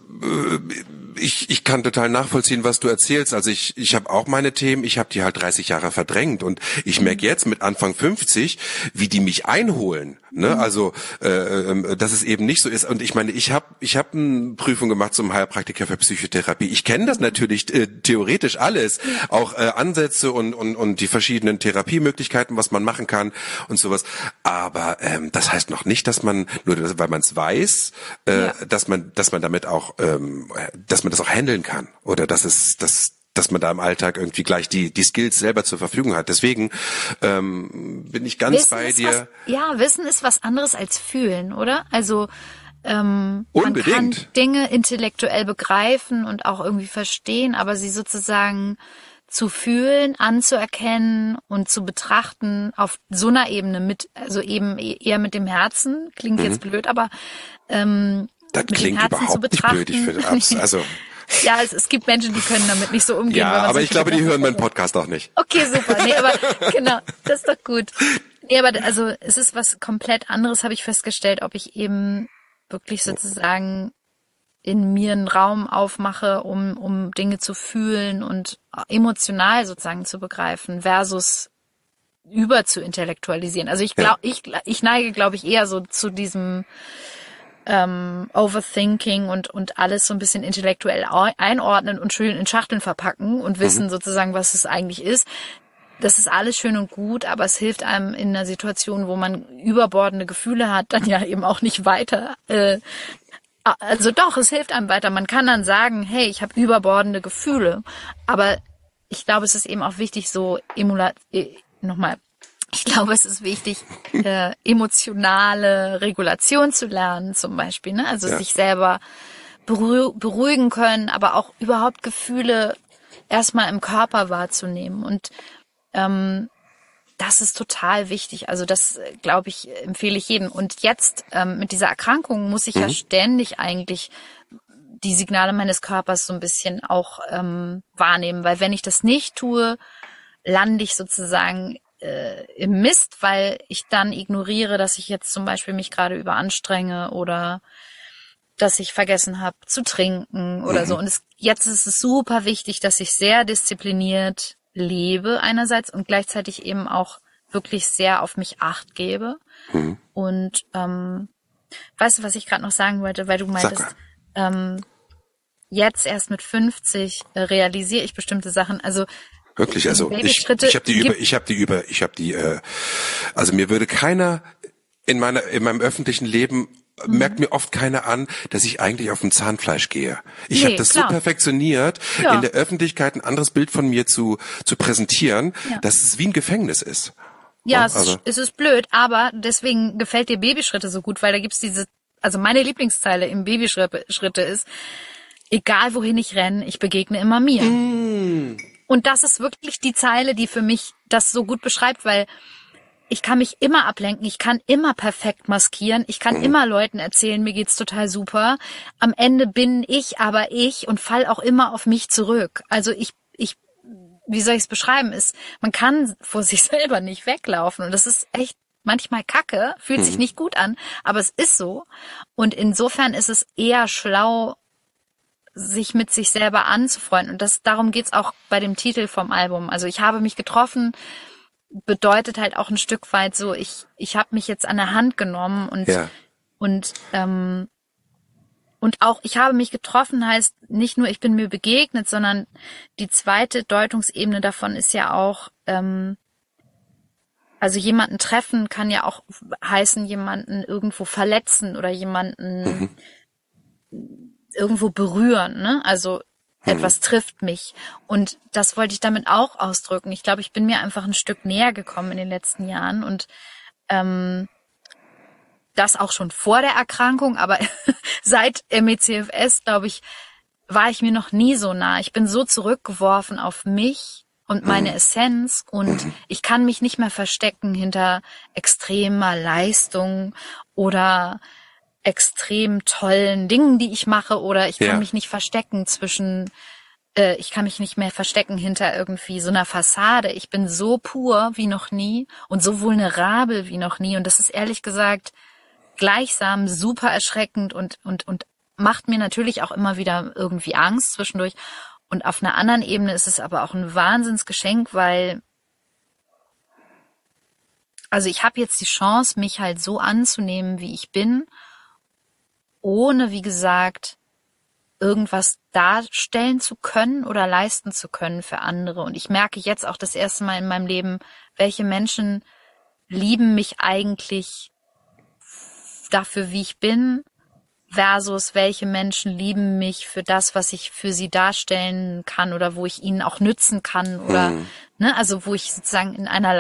ich kann total nachvollziehen, was du erzählst. Also ich habe auch meine Themen, ich habe die halt 30 Jahre verdrängt und ich merke jetzt mit Anfang 50, wie die mich einholen. Ne? Also dass es eben nicht so ist. Und ich meine, ich hab eine Prüfung gemacht zum Heilpraktiker für Psychotherapie. Ich kenne das natürlich theoretisch alles, auch Ansätze und die verschiedenen Therapiemöglichkeiten, was man machen kann und sowas. Aber das heißt noch nicht, dass man nur, weil man es weiß, dass man damit auch, dass man das auch handeln kann oder dass man da im Alltag irgendwie gleich die Skills selber zur Verfügung hat. Deswegen bin ich ganz bei dir. Wissen ist was anderes als fühlen, oder? Also man unbedingt. kann Dinge intellektuell begreifen und auch irgendwie verstehen, aber sie sozusagen zu fühlen, anzuerkennen und zu betrachten auf so einer Ebene also eben eher mit dem Herzen, klingt jetzt blöd, aber das klingt überhaupt nicht blöd, ich finde. Also ja, es gibt Menschen, die können damit nicht so umgehen. Ja, aber ich glaube, die hören meinen Podcast auch nicht. Okay, super. Nee, aber genau, das ist doch gut. Nee, aber also es ist was komplett anderes, habe ich festgestellt, ob ich eben wirklich sozusagen in mir einen Raum aufmache, um Dinge zu fühlen und emotional sozusagen zu begreifen, versus über zu intellektualisieren. Also ich glaube, ich neige, glaube ich, eher so zu diesem Overthinking und alles so ein bisschen intellektuell einordnen und schön in Schachteln verpacken und wissen sozusagen, was es eigentlich ist. Das ist alles schön und gut, aber es hilft einem in einer Situation, wo man überbordende Gefühle hat, dann ja eben auch nicht weiter. Also doch, es hilft einem weiter. Man kann dann sagen, hey, ich habe überbordende Gefühle. Aber ich glaube, es ist eben auch wichtig, ich glaube, es ist wichtig, emotionale Regulation zu lernen, zum Beispiel, ne? Also sich selber beruhigen können, aber auch überhaupt Gefühle erstmal im Körper wahrzunehmen. Und das ist total wichtig. Also das, glaube ich, empfehle ich jedem. Und jetzt mit dieser Erkrankung muss ich ja ständig eigentlich die Signale meines Körpers so ein bisschen auch wahrnehmen. Weil wenn ich das nicht tue, lande ich sozusagen im Mist, weil ich dann ignoriere, dass ich jetzt zum Beispiel mich gerade überanstrenge oder dass ich vergessen habe zu trinken oder so. Und jetzt ist es super wichtig, dass ich sehr diszipliniert lebe einerseits und gleichzeitig eben auch wirklich sehr auf mich Acht gebe. Und weißt du, was ich gerade noch sagen wollte, weil du meintest, jetzt erst mit 50 realisiere ich bestimmte Sachen. Also wirklich, also also mir würde keiner in meinem öffentlichen Leben merkt mir oft keiner an, dass ich eigentlich auf dem Zahnfleisch gehe. Ich habe das so perfektioniert, in der Öffentlichkeit ein anderes Bild von mir zu präsentieren, dass es wie ein Gefängnis ist. Ja, es ist blöd, aber deswegen gefällt dir Babyschritte so gut, weil da gibt's also meine Lieblingszeile im Babyschritte ist, egal wohin ich renne, ich begegne immer mir. Und das ist wirklich die Zeile, die für mich das so gut beschreibt, weil ich kann mich immer ablenken, ich kann immer perfekt maskieren, ich kann immer Leuten erzählen, mir geht's total super. Am Ende bin ich aber ich und fall auch immer auf mich zurück. Also wie soll ich es beschreiben, man kann vor sich selber nicht weglaufen und das ist echt manchmal kacke, fühlt sich nicht gut an, aber es ist so. Und insofern ist es eher schlau, sich mit sich selber anzufreunden. Und darum geht's auch bei dem Titel vom Album. Also ich habe mich getroffen, bedeutet halt auch ein Stück weit so, ich habe mich jetzt an der Hand genommen und auch ich habe mich getroffen heißt nicht nur, ich bin mir begegnet, sondern die zweite Deutungsebene davon ist ja auch, also jemanden treffen kann ja auch heißen, jemanden irgendwo verletzen oder jemanden irgendwo berühren, ne? Also etwas trifft mich. Und das wollte ich damit auch ausdrücken. Ich glaube, ich bin mir einfach ein Stück näher gekommen in den letzten Jahren und das auch schon vor der Erkrankung, aber seit MECFS, glaube ich, war ich mir noch nie so nah. Ich bin so zurückgeworfen auf mich und meine Essenz und ich kann mich nicht mehr verstecken hinter extremer Leistung oder extrem tollen Dingen, die ich mache, oder ich kann mich nicht verstecken ich kann mich nicht mehr verstecken hinter irgendwie so einer Fassade. Ich bin so pur wie noch nie und so vulnerabel wie noch nie und das ist ehrlich gesagt gleichsam super erschreckend und macht mir natürlich auch immer wieder irgendwie Angst zwischendurch. Und auf einer anderen Ebene ist es aber auch ein Wahnsinnsgeschenk, weil also ich habe jetzt die Chance, mich halt so anzunehmen, wie ich bin, ohne, wie gesagt, irgendwas darstellen zu können oder leisten zu können für andere. Und ich merke jetzt auch das erste Mal in meinem Leben, welche Menschen lieben mich eigentlich dafür, wie ich bin, versus welche Menschen lieben mich für das, was ich für sie darstellen kann oder wo ich ihnen auch nützen kann oder ne, also wo ich sozusagen in einer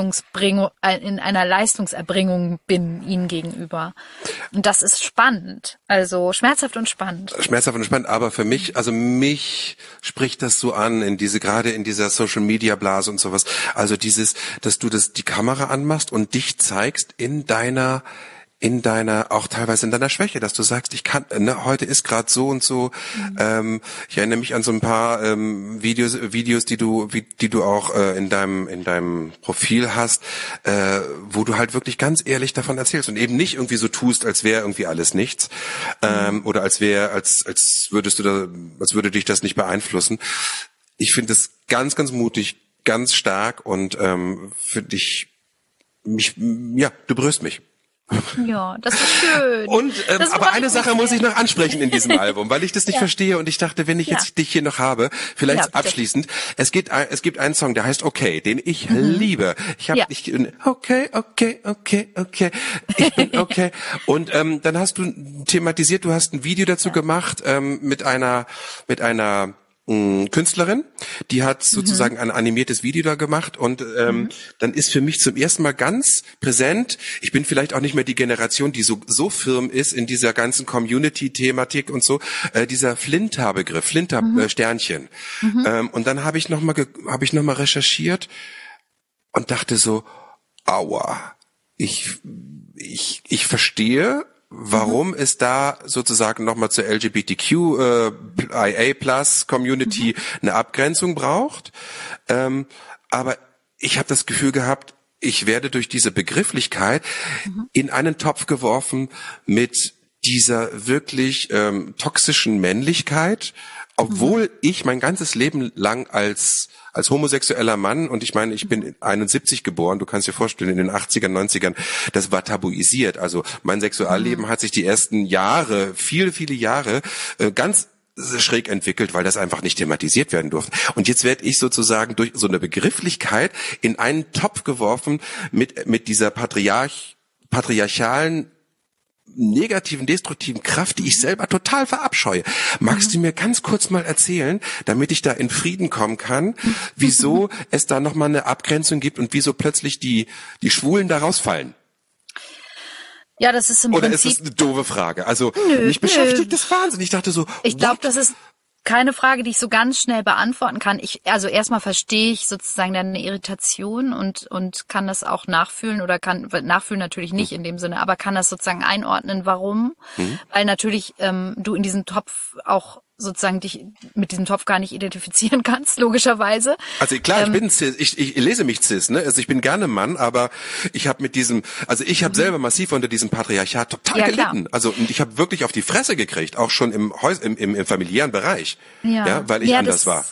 Leistungserbringung bin ihnen gegenüber. Und das ist spannend, also schmerzhaft und spannend. Schmerzhaft und spannend, aber für mich, also mich spricht das so an gerade in dieser Social Media Blase und sowas. Also dass du die Kamera anmachst und dich zeigst in deiner auch teilweise in deiner Schwäche, dass du sagst, ich kann, ne, heute ist gerade so und so. Ich erinnere mich an so ein paar Videos, die du auch in deinem Profil hast, wo du halt wirklich ganz ehrlich davon erzählst und eben nicht irgendwie so tust, als wäre irgendwie alles nichts, oder als würde dich das nicht beeinflussen. Ich finde es ganz, ganz mutig, ganz stark und für dich, du berührst mich. Ja, das ist schön. Und aber eine Sache muss ich noch ansprechen in diesem Album, weil ich das nicht verstehe und ich dachte, wenn ich jetzt dich hier noch habe, vielleicht abschließend, es gibt einen Song, der heißt Okay, den ich liebe. Ich habe okay, ich bin okay. Und dann hast du thematisiert, du hast ein Video dazu gemacht mit einer Künstlerin, die hat sozusagen ein animiertes Video da gemacht und dann ist für mich zum ersten Mal ganz präsent, ich bin vielleicht auch nicht mehr die Generation, die so firm ist in dieser ganzen Community-Thematik und so, dieser Flinta-Begriff, Flinta-Sternchen. Und dann habe ich noch mal recherchiert und dachte so, aua, ich verstehe, warum es da sozusagen nochmal zur LGBTQIA+ Community eine Abgrenzung braucht. Aber ich habe das Gefühl gehabt, ich werde durch diese Begrifflichkeit in einen Topf geworfen mit dieser wirklich toxischen Männlichkeit, obwohl ich mein ganzes Leben lang als homosexueller Mann, und ich meine, ich bin 71 geboren, du kannst dir vorstellen, in den 80ern, 90ern, das war tabuisiert. Also mein Sexualleben hat sich die ersten Jahre, viele, viele Jahre, ganz schräg entwickelt, weil das einfach nicht thematisiert werden durfte. Und jetzt werde ich sozusagen durch so eine Begrifflichkeit in einen Topf geworfen mit dieser patriarchalen negativen, destruktiven Kraft, die ich selber total verabscheue. Magst du mir ganz kurz mal erzählen, damit ich da in Frieden kommen kann, wieso es da nochmal eine Abgrenzung gibt und wieso plötzlich die Schwulen da rausfallen? Ja, das ist im Oder Prinzip... ist das eine doofe Frage? Also, mich beschäftigt das wahnsinnig. Ich dachte so, ich glaube, das ist keine Frage, die ich so ganz schnell beantworten kann. Also erstmal verstehe ich sozusagen deine Irritation und kann das auch nachfühlen oder kann nachfühlen natürlich nicht in dem Sinne, aber kann das sozusagen einordnen, warum? Weil natürlich du in diesem Topf auch sozusagen dich mit diesem Topf gar nicht identifizieren kannst, logischerweise. Also klar, ich bin cis, ich lese mich cis, ne? Also ich bin gerne Mann, aber ich habe ich habe selber massiv unter diesem Patriarchat total gelitten. Klar. Also und ich habe wirklich auf die Fresse gekriegt, auch schon im familiären Bereich, weil ich anders war.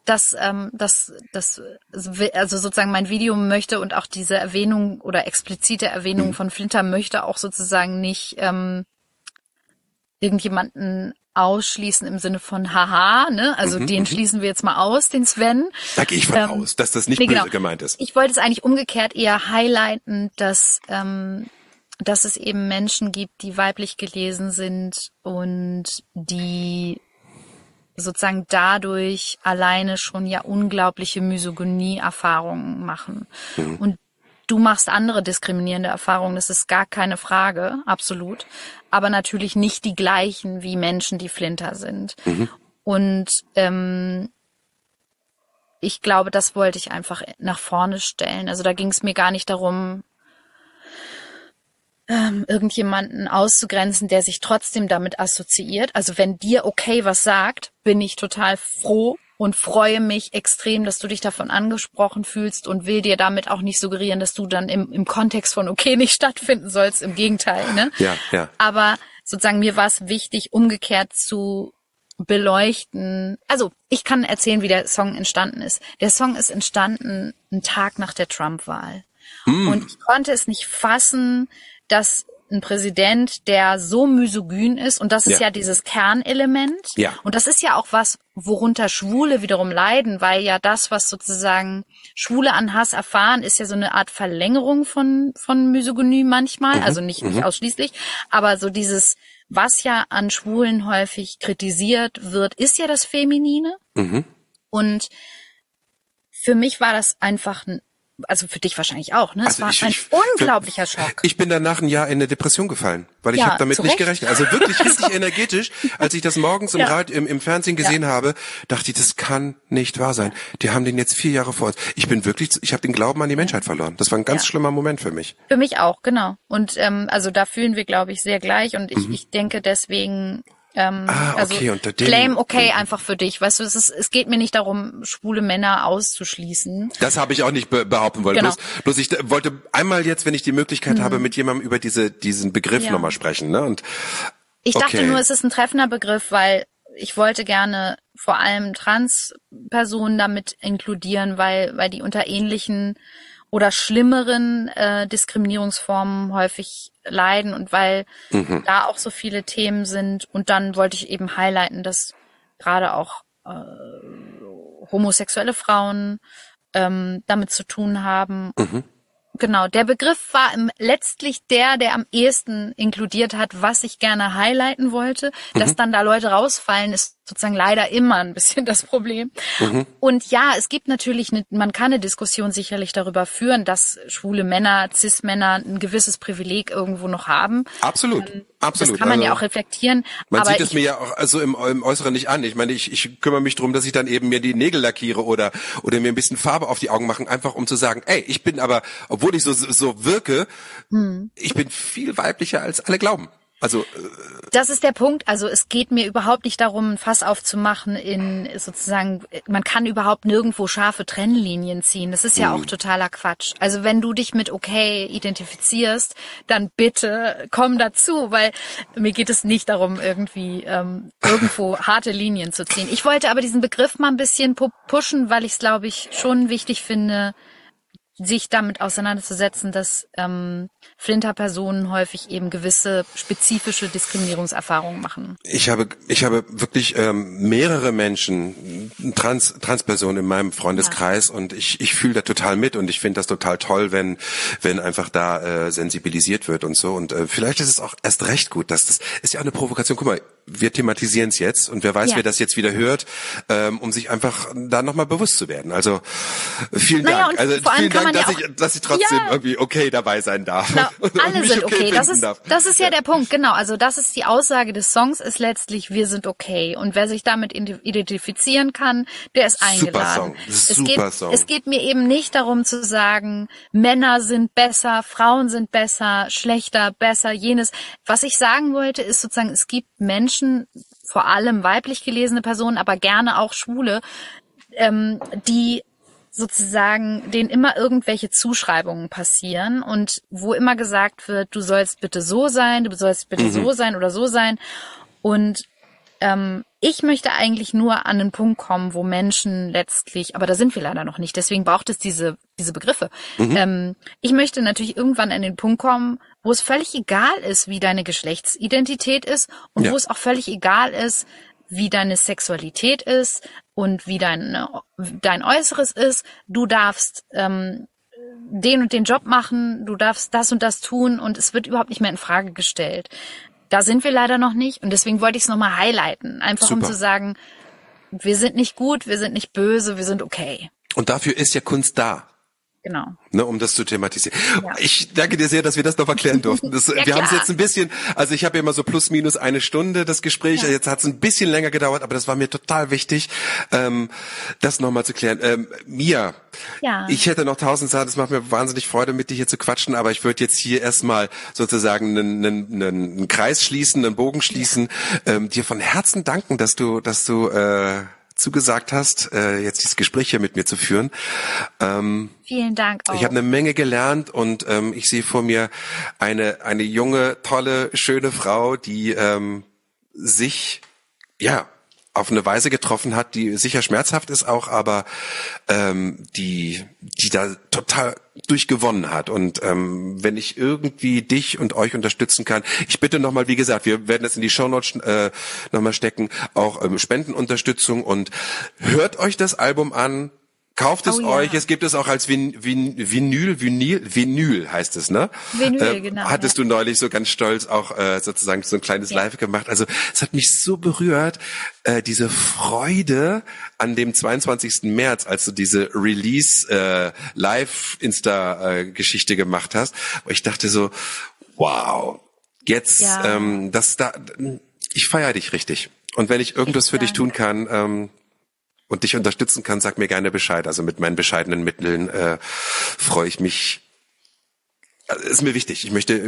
Also sozusagen mein Video möchte und auch diese Erwähnung oder explizite Erwähnung von Flinter möchte auch sozusagen nicht irgendjemanden ausschließen im Sinne von haha, ne? Also den schließen wir jetzt mal aus, den Sven. Da gehe ich von aus, dass das nicht böse gemeint ist. Ich wollte es eigentlich umgekehrt eher highlighten, dass es eben Menschen gibt, die weiblich gelesen sind und die sozusagen dadurch alleine schon ja unglaubliche Misogynie-Erfahrungen machen. Und du machst andere diskriminierende Erfahrungen, das ist gar keine Frage, absolut. Aber natürlich nicht die gleichen wie Menschen, die Flinter sind. Und ich glaube, das wollte ich einfach nach vorne stellen. Also da ging es mir gar nicht darum, irgendjemanden auszugrenzen, der sich trotzdem damit assoziiert. Also wenn dir okay was sagt, bin ich total froh und freue mich extrem, dass du dich davon angesprochen fühlst und will dir damit auch nicht suggerieren, dass du dann im Kontext von okay nicht stattfinden sollst. Im Gegenteil, ne? Ja. Aber sozusagen mir war es wichtig, umgekehrt zu beleuchten. Also ich kann erzählen, wie der Song entstanden ist. Der Song ist entstanden einen Tag nach der Trump-Wahl. Und ich konnte es nicht fassen, dass ein Präsident, der so misogyn ist, und das ist ja dieses Kernelement, und das ist ja auch was, worunter Schwule wiederum leiden, weil ja das, was sozusagen Schwule an Hass erfahren, ist ja so eine Art Verlängerung von Misogynie manchmal, also nicht ausschließlich, aber so dieses, was ja an Schwulen häufig kritisiert wird, ist ja das Feminine. Und für mich war das einfach also für dich wahrscheinlich auch, ne? Es war ein unglaublicher Schock. Ich bin danach ein Jahr in eine Depression gefallen, weil ich habe damit nicht gerechnet. Also wirklich richtig energetisch, als ich das morgens im Fernsehen gesehen habe, dachte ich, das kann nicht wahr sein. Die haben den jetzt 4 Jahre vor uns. Ich habe den Glauben an die Menschheit verloren. Das war ein ganz schlimmer Moment für mich. Für mich auch, genau. Und also da fühlen wir, glaube ich, sehr gleich. Und ich denke deswegen okay, unter dem claim okay einfach für dich. Weißt du, es geht mir nicht darum, schwule Männer auszuschließen. Das habe ich auch nicht behaupten wollen. Genau. Bloß ich wollte einmal jetzt, wenn ich die Möglichkeit habe, mit jemandem über diesen Begriff nochmal sprechen. Ne? Und ich dachte nur, es ist ein treffender Begriff, weil ich wollte gerne vor allem Trans-Personen damit inkludieren, weil die unter ähnlichen oder schlimmeren Diskriminierungsformen häufig leiden und weil da auch so viele Themen sind. Und dann wollte ich eben highlighten, dass gerade auch homosexuelle Frauen damit zu tun haben. Genau, der Begriff war letztlich der am ehesten inkludiert hat, was ich gerne highlighten wollte. Dass dann da Leute rausfallen, ist sozusagen leider immer ein bisschen das Problem. Und ja, es gibt natürlich, man kann eine Diskussion sicherlich darüber führen, dass schwule Männer, Cis-Männer ein gewisses Privileg irgendwo noch haben. Absolut. Das kann man ja auch reflektieren. Man aber sieht es mir ja auch also im Äußeren nicht an. Ich meine, ich kümmere mich darum, dass ich dann eben mir die Nägel lackiere oder mir ein bisschen Farbe auf die Augen machen, einfach um zu sagen, ey, ich bin aber, obwohl ich so wirke, ich bin viel weiblicher als alle glauben. Also das ist der Punkt. Also es geht mir überhaupt nicht darum, ein Fass aufzumachen in sozusagen, man kann überhaupt nirgendwo scharfe Trennlinien ziehen. Das ist ja auch totaler Quatsch. Also wenn du dich mit okay identifizierst, dann bitte komm dazu, weil mir geht es nicht darum, irgendwie irgendwo harte Linien zu ziehen. Ich wollte aber diesen Begriff mal ein bisschen pushen, weil ich es, glaube ich, schon wichtig finde, sich damit auseinanderzusetzen, dass Flinterpersonen häufig eben gewisse spezifische Diskriminierungserfahrungen machen. Ich habe wirklich mehrere Menschen, Transpersonen in meinem Freundeskreis, und ich fühle da total mit, und ich finde das total toll, wenn einfach da sensibilisiert wird und so. Und vielleicht ist es auch erst recht gut, dass das ist ja auch eine Provokation. Guck mal, wir thematisieren es jetzt, und wer weiß, wer das jetzt wieder hört, um sich einfach da nochmal bewusst zu werden. Also vielen Dank. Also vielen Dank, dass ich trotzdem irgendwie okay dabei sein darf. Genau, alle sind okay. Das ist ja der Punkt, genau. Also das ist die Aussage des Songs, ist letztlich, wir sind okay. Und wer sich damit identifizieren kann, der ist eingeladen. Super Song. Es geht mir eben nicht darum zu sagen, Männer sind besser, Frauen sind besser, schlechter, besser, jenes. Was ich sagen wollte, ist sozusagen, es gibt Menschen, vor allem weiblich gelesene Personen, aber gerne auch Schwule, die sozusagen, denen immer irgendwelche Zuschreibungen passieren und wo immer gesagt wird, du sollst bitte so sein, du sollst bitte so sein oder so sein. Und ich möchte eigentlich nur an den Punkt kommen, wo Menschen letztlich, aber da sind wir leider noch nicht, deswegen braucht es diese Begriffe. Ich möchte natürlich irgendwann an den Punkt kommen, wo es völlig egal ist, wie deine Geschlechtsidentität ist und wo es auch völlig egal ist, wie deine Sexualität ist und wie dein Äußeres ist. Du darfst den und den Job machen, du darfst das und das tun, und es wird überhaupt nicht mehr in Frage gestellt. Da sind wir leider noch nicht, und deswegen wollte ich es nochmal highlighten. Einfach um zu sagen, wir sind nicht gut, wir sind nicht böse, wir sind okay. Und dafür ist ja Kunst da. Genau. Ne, um das zu thematisieren. Ja. Ich danke dir sehr, dass wir das noch erklären durften. Wir haben es jetzt ein bisschen, also ich habe ja immer so plus minus eine Stunde das Gespräch, jetzt hat es ein bisschen länger gedauert, aber das war mir total wichtig, das nochmal zu klären. Mia, ich hätte noch 1000 Sachen, das macht mir wahnsinnig Freude, mit dir hier zu quatschen, aber ich würde jetzt hier erstmal sozusagen einen Kreis schließen, einen Bogen schließen, dir von Herzen danken, dass du zugesagt hast, jetzt dieses Gespräch hier mit mir zu führen. Vielen Dank auch. Ich habe eine Menge gelernt, und ich sehe vor mir eine junge, tolle, schöne Frau, die sich auf eine Weise getroffen hat, die sicher schmerzhaft ist auch, aber die da total durchgewonnen hat. Und wenn ich irgendwie dich und euch unterstützen kann, ich bitte nochmal, wie gesagt, wir werden das in die Shownotes nochmal stecken, auch Spendenunterstützung, und hört euch das Album an. Kauft es euch, es gibt es auch als Vinyl heißt es, ne? Vinyl, genau. Hattest du neulich so ganz stolz auch sozusagen so ein kleines Live gemacht. Also es hat mich so berührt, diese Freude an dem 22. März, als du diese Release Live-Insta-Geschichte gemacht hast. Und ich dachte so, wow, jetzt ich feiere dich richtig. Und wenn ich irgendwas für dich tun kann, und dich unterstützen kann, sag mir gerne Bescheid. Also mit meinen bescheidenen Mitteln freue ich mich. Ist mir wichtig. Ich möchte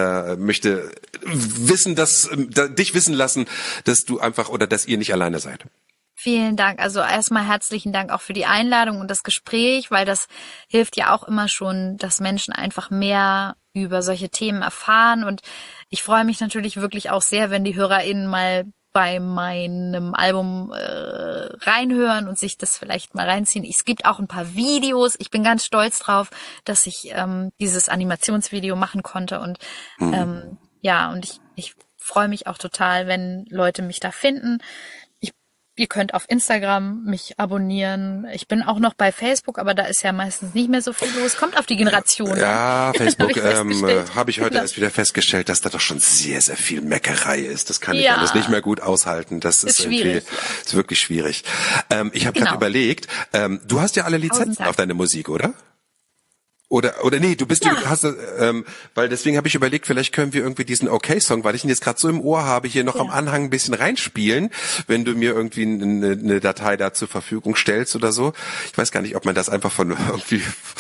wissen, dich wissen lassen, dass du einfach oder dass ihr nicht alleine seid. Vielen Dank. Also erstmal herzlichen Dank auch für die Einladung und das Gespräch, weil das hilft ja auch immer schon, dass Menschen einfach mehr über solche Themen erfahren. Und ich freue mich natürlich wirklich auch sehr, wenn die HörerInnen mal bei meinem Album reinhören und sich das vielleicht mal reinziehen. Es gibt auch ein paar Videos. Ich bin ganz stolz drauf, dass ich dieses Animationsvideo machen konnte. Und und ich freue mich auch total, wenn Leute mich da finden. Ihr könnt auf Instagram mich abonnieren. Ich bin auch noch bei Facebook, aber da ist ja meistens nicht mehr so viel los. Kommt auf die Generation. Ja, Facebook habe ich heute erst wieder festgestellt, dass da doch schon sehr, sehr viel Meckerei ist. Das kann ich alles nicht mehr gut aushalten. Das ist schwierig. Ist wirklich schwierig. Ich habe gerade überlegt, du hast ja alle Lizenzen auf deine Musik, oder? Oder nee, du hast, weil deswegen habe ich überlegt, vielleicht können wir irgendwie diesen Okay-Song, weil ich ihn jetzt gerade so im Ohr habe, hier noch am Anhang ein bisschen reinspielen, wenn du mir irgendwie eine Datei da zur Verfügung stellst oder so. Ich weiß gar nicht, ob man das einfach von irgendwie,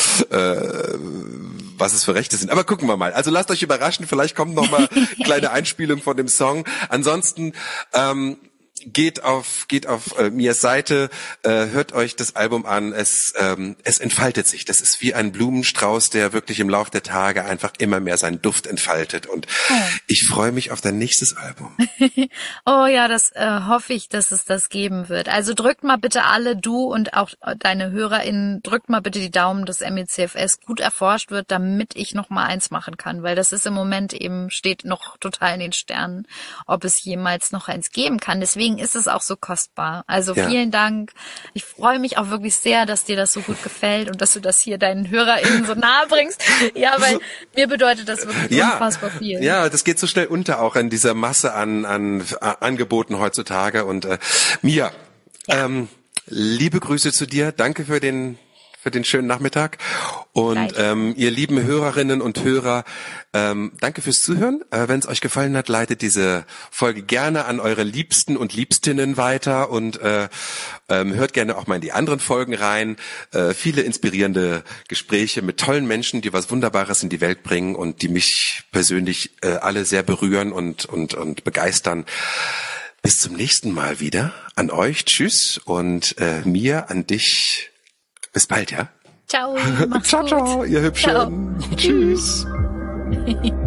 was es für Rechte sind. Aber gucken wir mal. Also lasst euch überraschen, vielleicht kommt noch mal eine kleine Einspielung von dem Song. Ansonsten, geht auf Mias Seite, hört euch das Album an. Es entfaltet sich. Das ist wie ein Blumenstrauß, der wirklich im Laufe der Tage einfach immer mehr seinen Duft entfaltet. Und ich freue mich auf dein nächstes Album. Oh ja, das hoffe ich, dass es das geben wird. Also drückt mal bitte alle, du und auch deine HörerInnen, drückt mal bitte die Daumen, dass MECFS gut erforscht wird, damit ich noch mal eins machen kann, weil das ist im Moment eben, steht noch total in den Sternen, ob es jemals noch eins geben kann. Deswegen ist es auch so kostbar. Also vielen Dank. Ich freue mich auch wirklich sehr, dass dir das so gut gefällt und dass du das hier deinen HörerInnen so nahe bringst. Ja, weil mir bedeutet das wirklich unfassbar viel. Ja, das geht so schnell unter, auch in dieser Masse an Angeboten heutzutage. Und Mia, liebe Grüße zu dir. Danke für den schönen Nachmittag. Und ihr lieben Hörerinnen und Hörer, danke fürs Zuhören. Wenn es euch gefallen hat, leitet diese Folge gerne an eure Liebsten und Liebstinnen weiter und hört gerne auch mal in die anderen Folgen rein. Viele inspirierende Gespräche mit tollen Menschen, die was Wunderbares in die Welt bringen und die mich persönlich alle sehr berühren und begeistern. Bis zum nächsten Mal wieder. An euch, tschüss. Und Mia, an dich. Bis bald, ja? Ciao, mach's ciao, gut. ciao, ihr Hübschen. Ciao. Tschüss.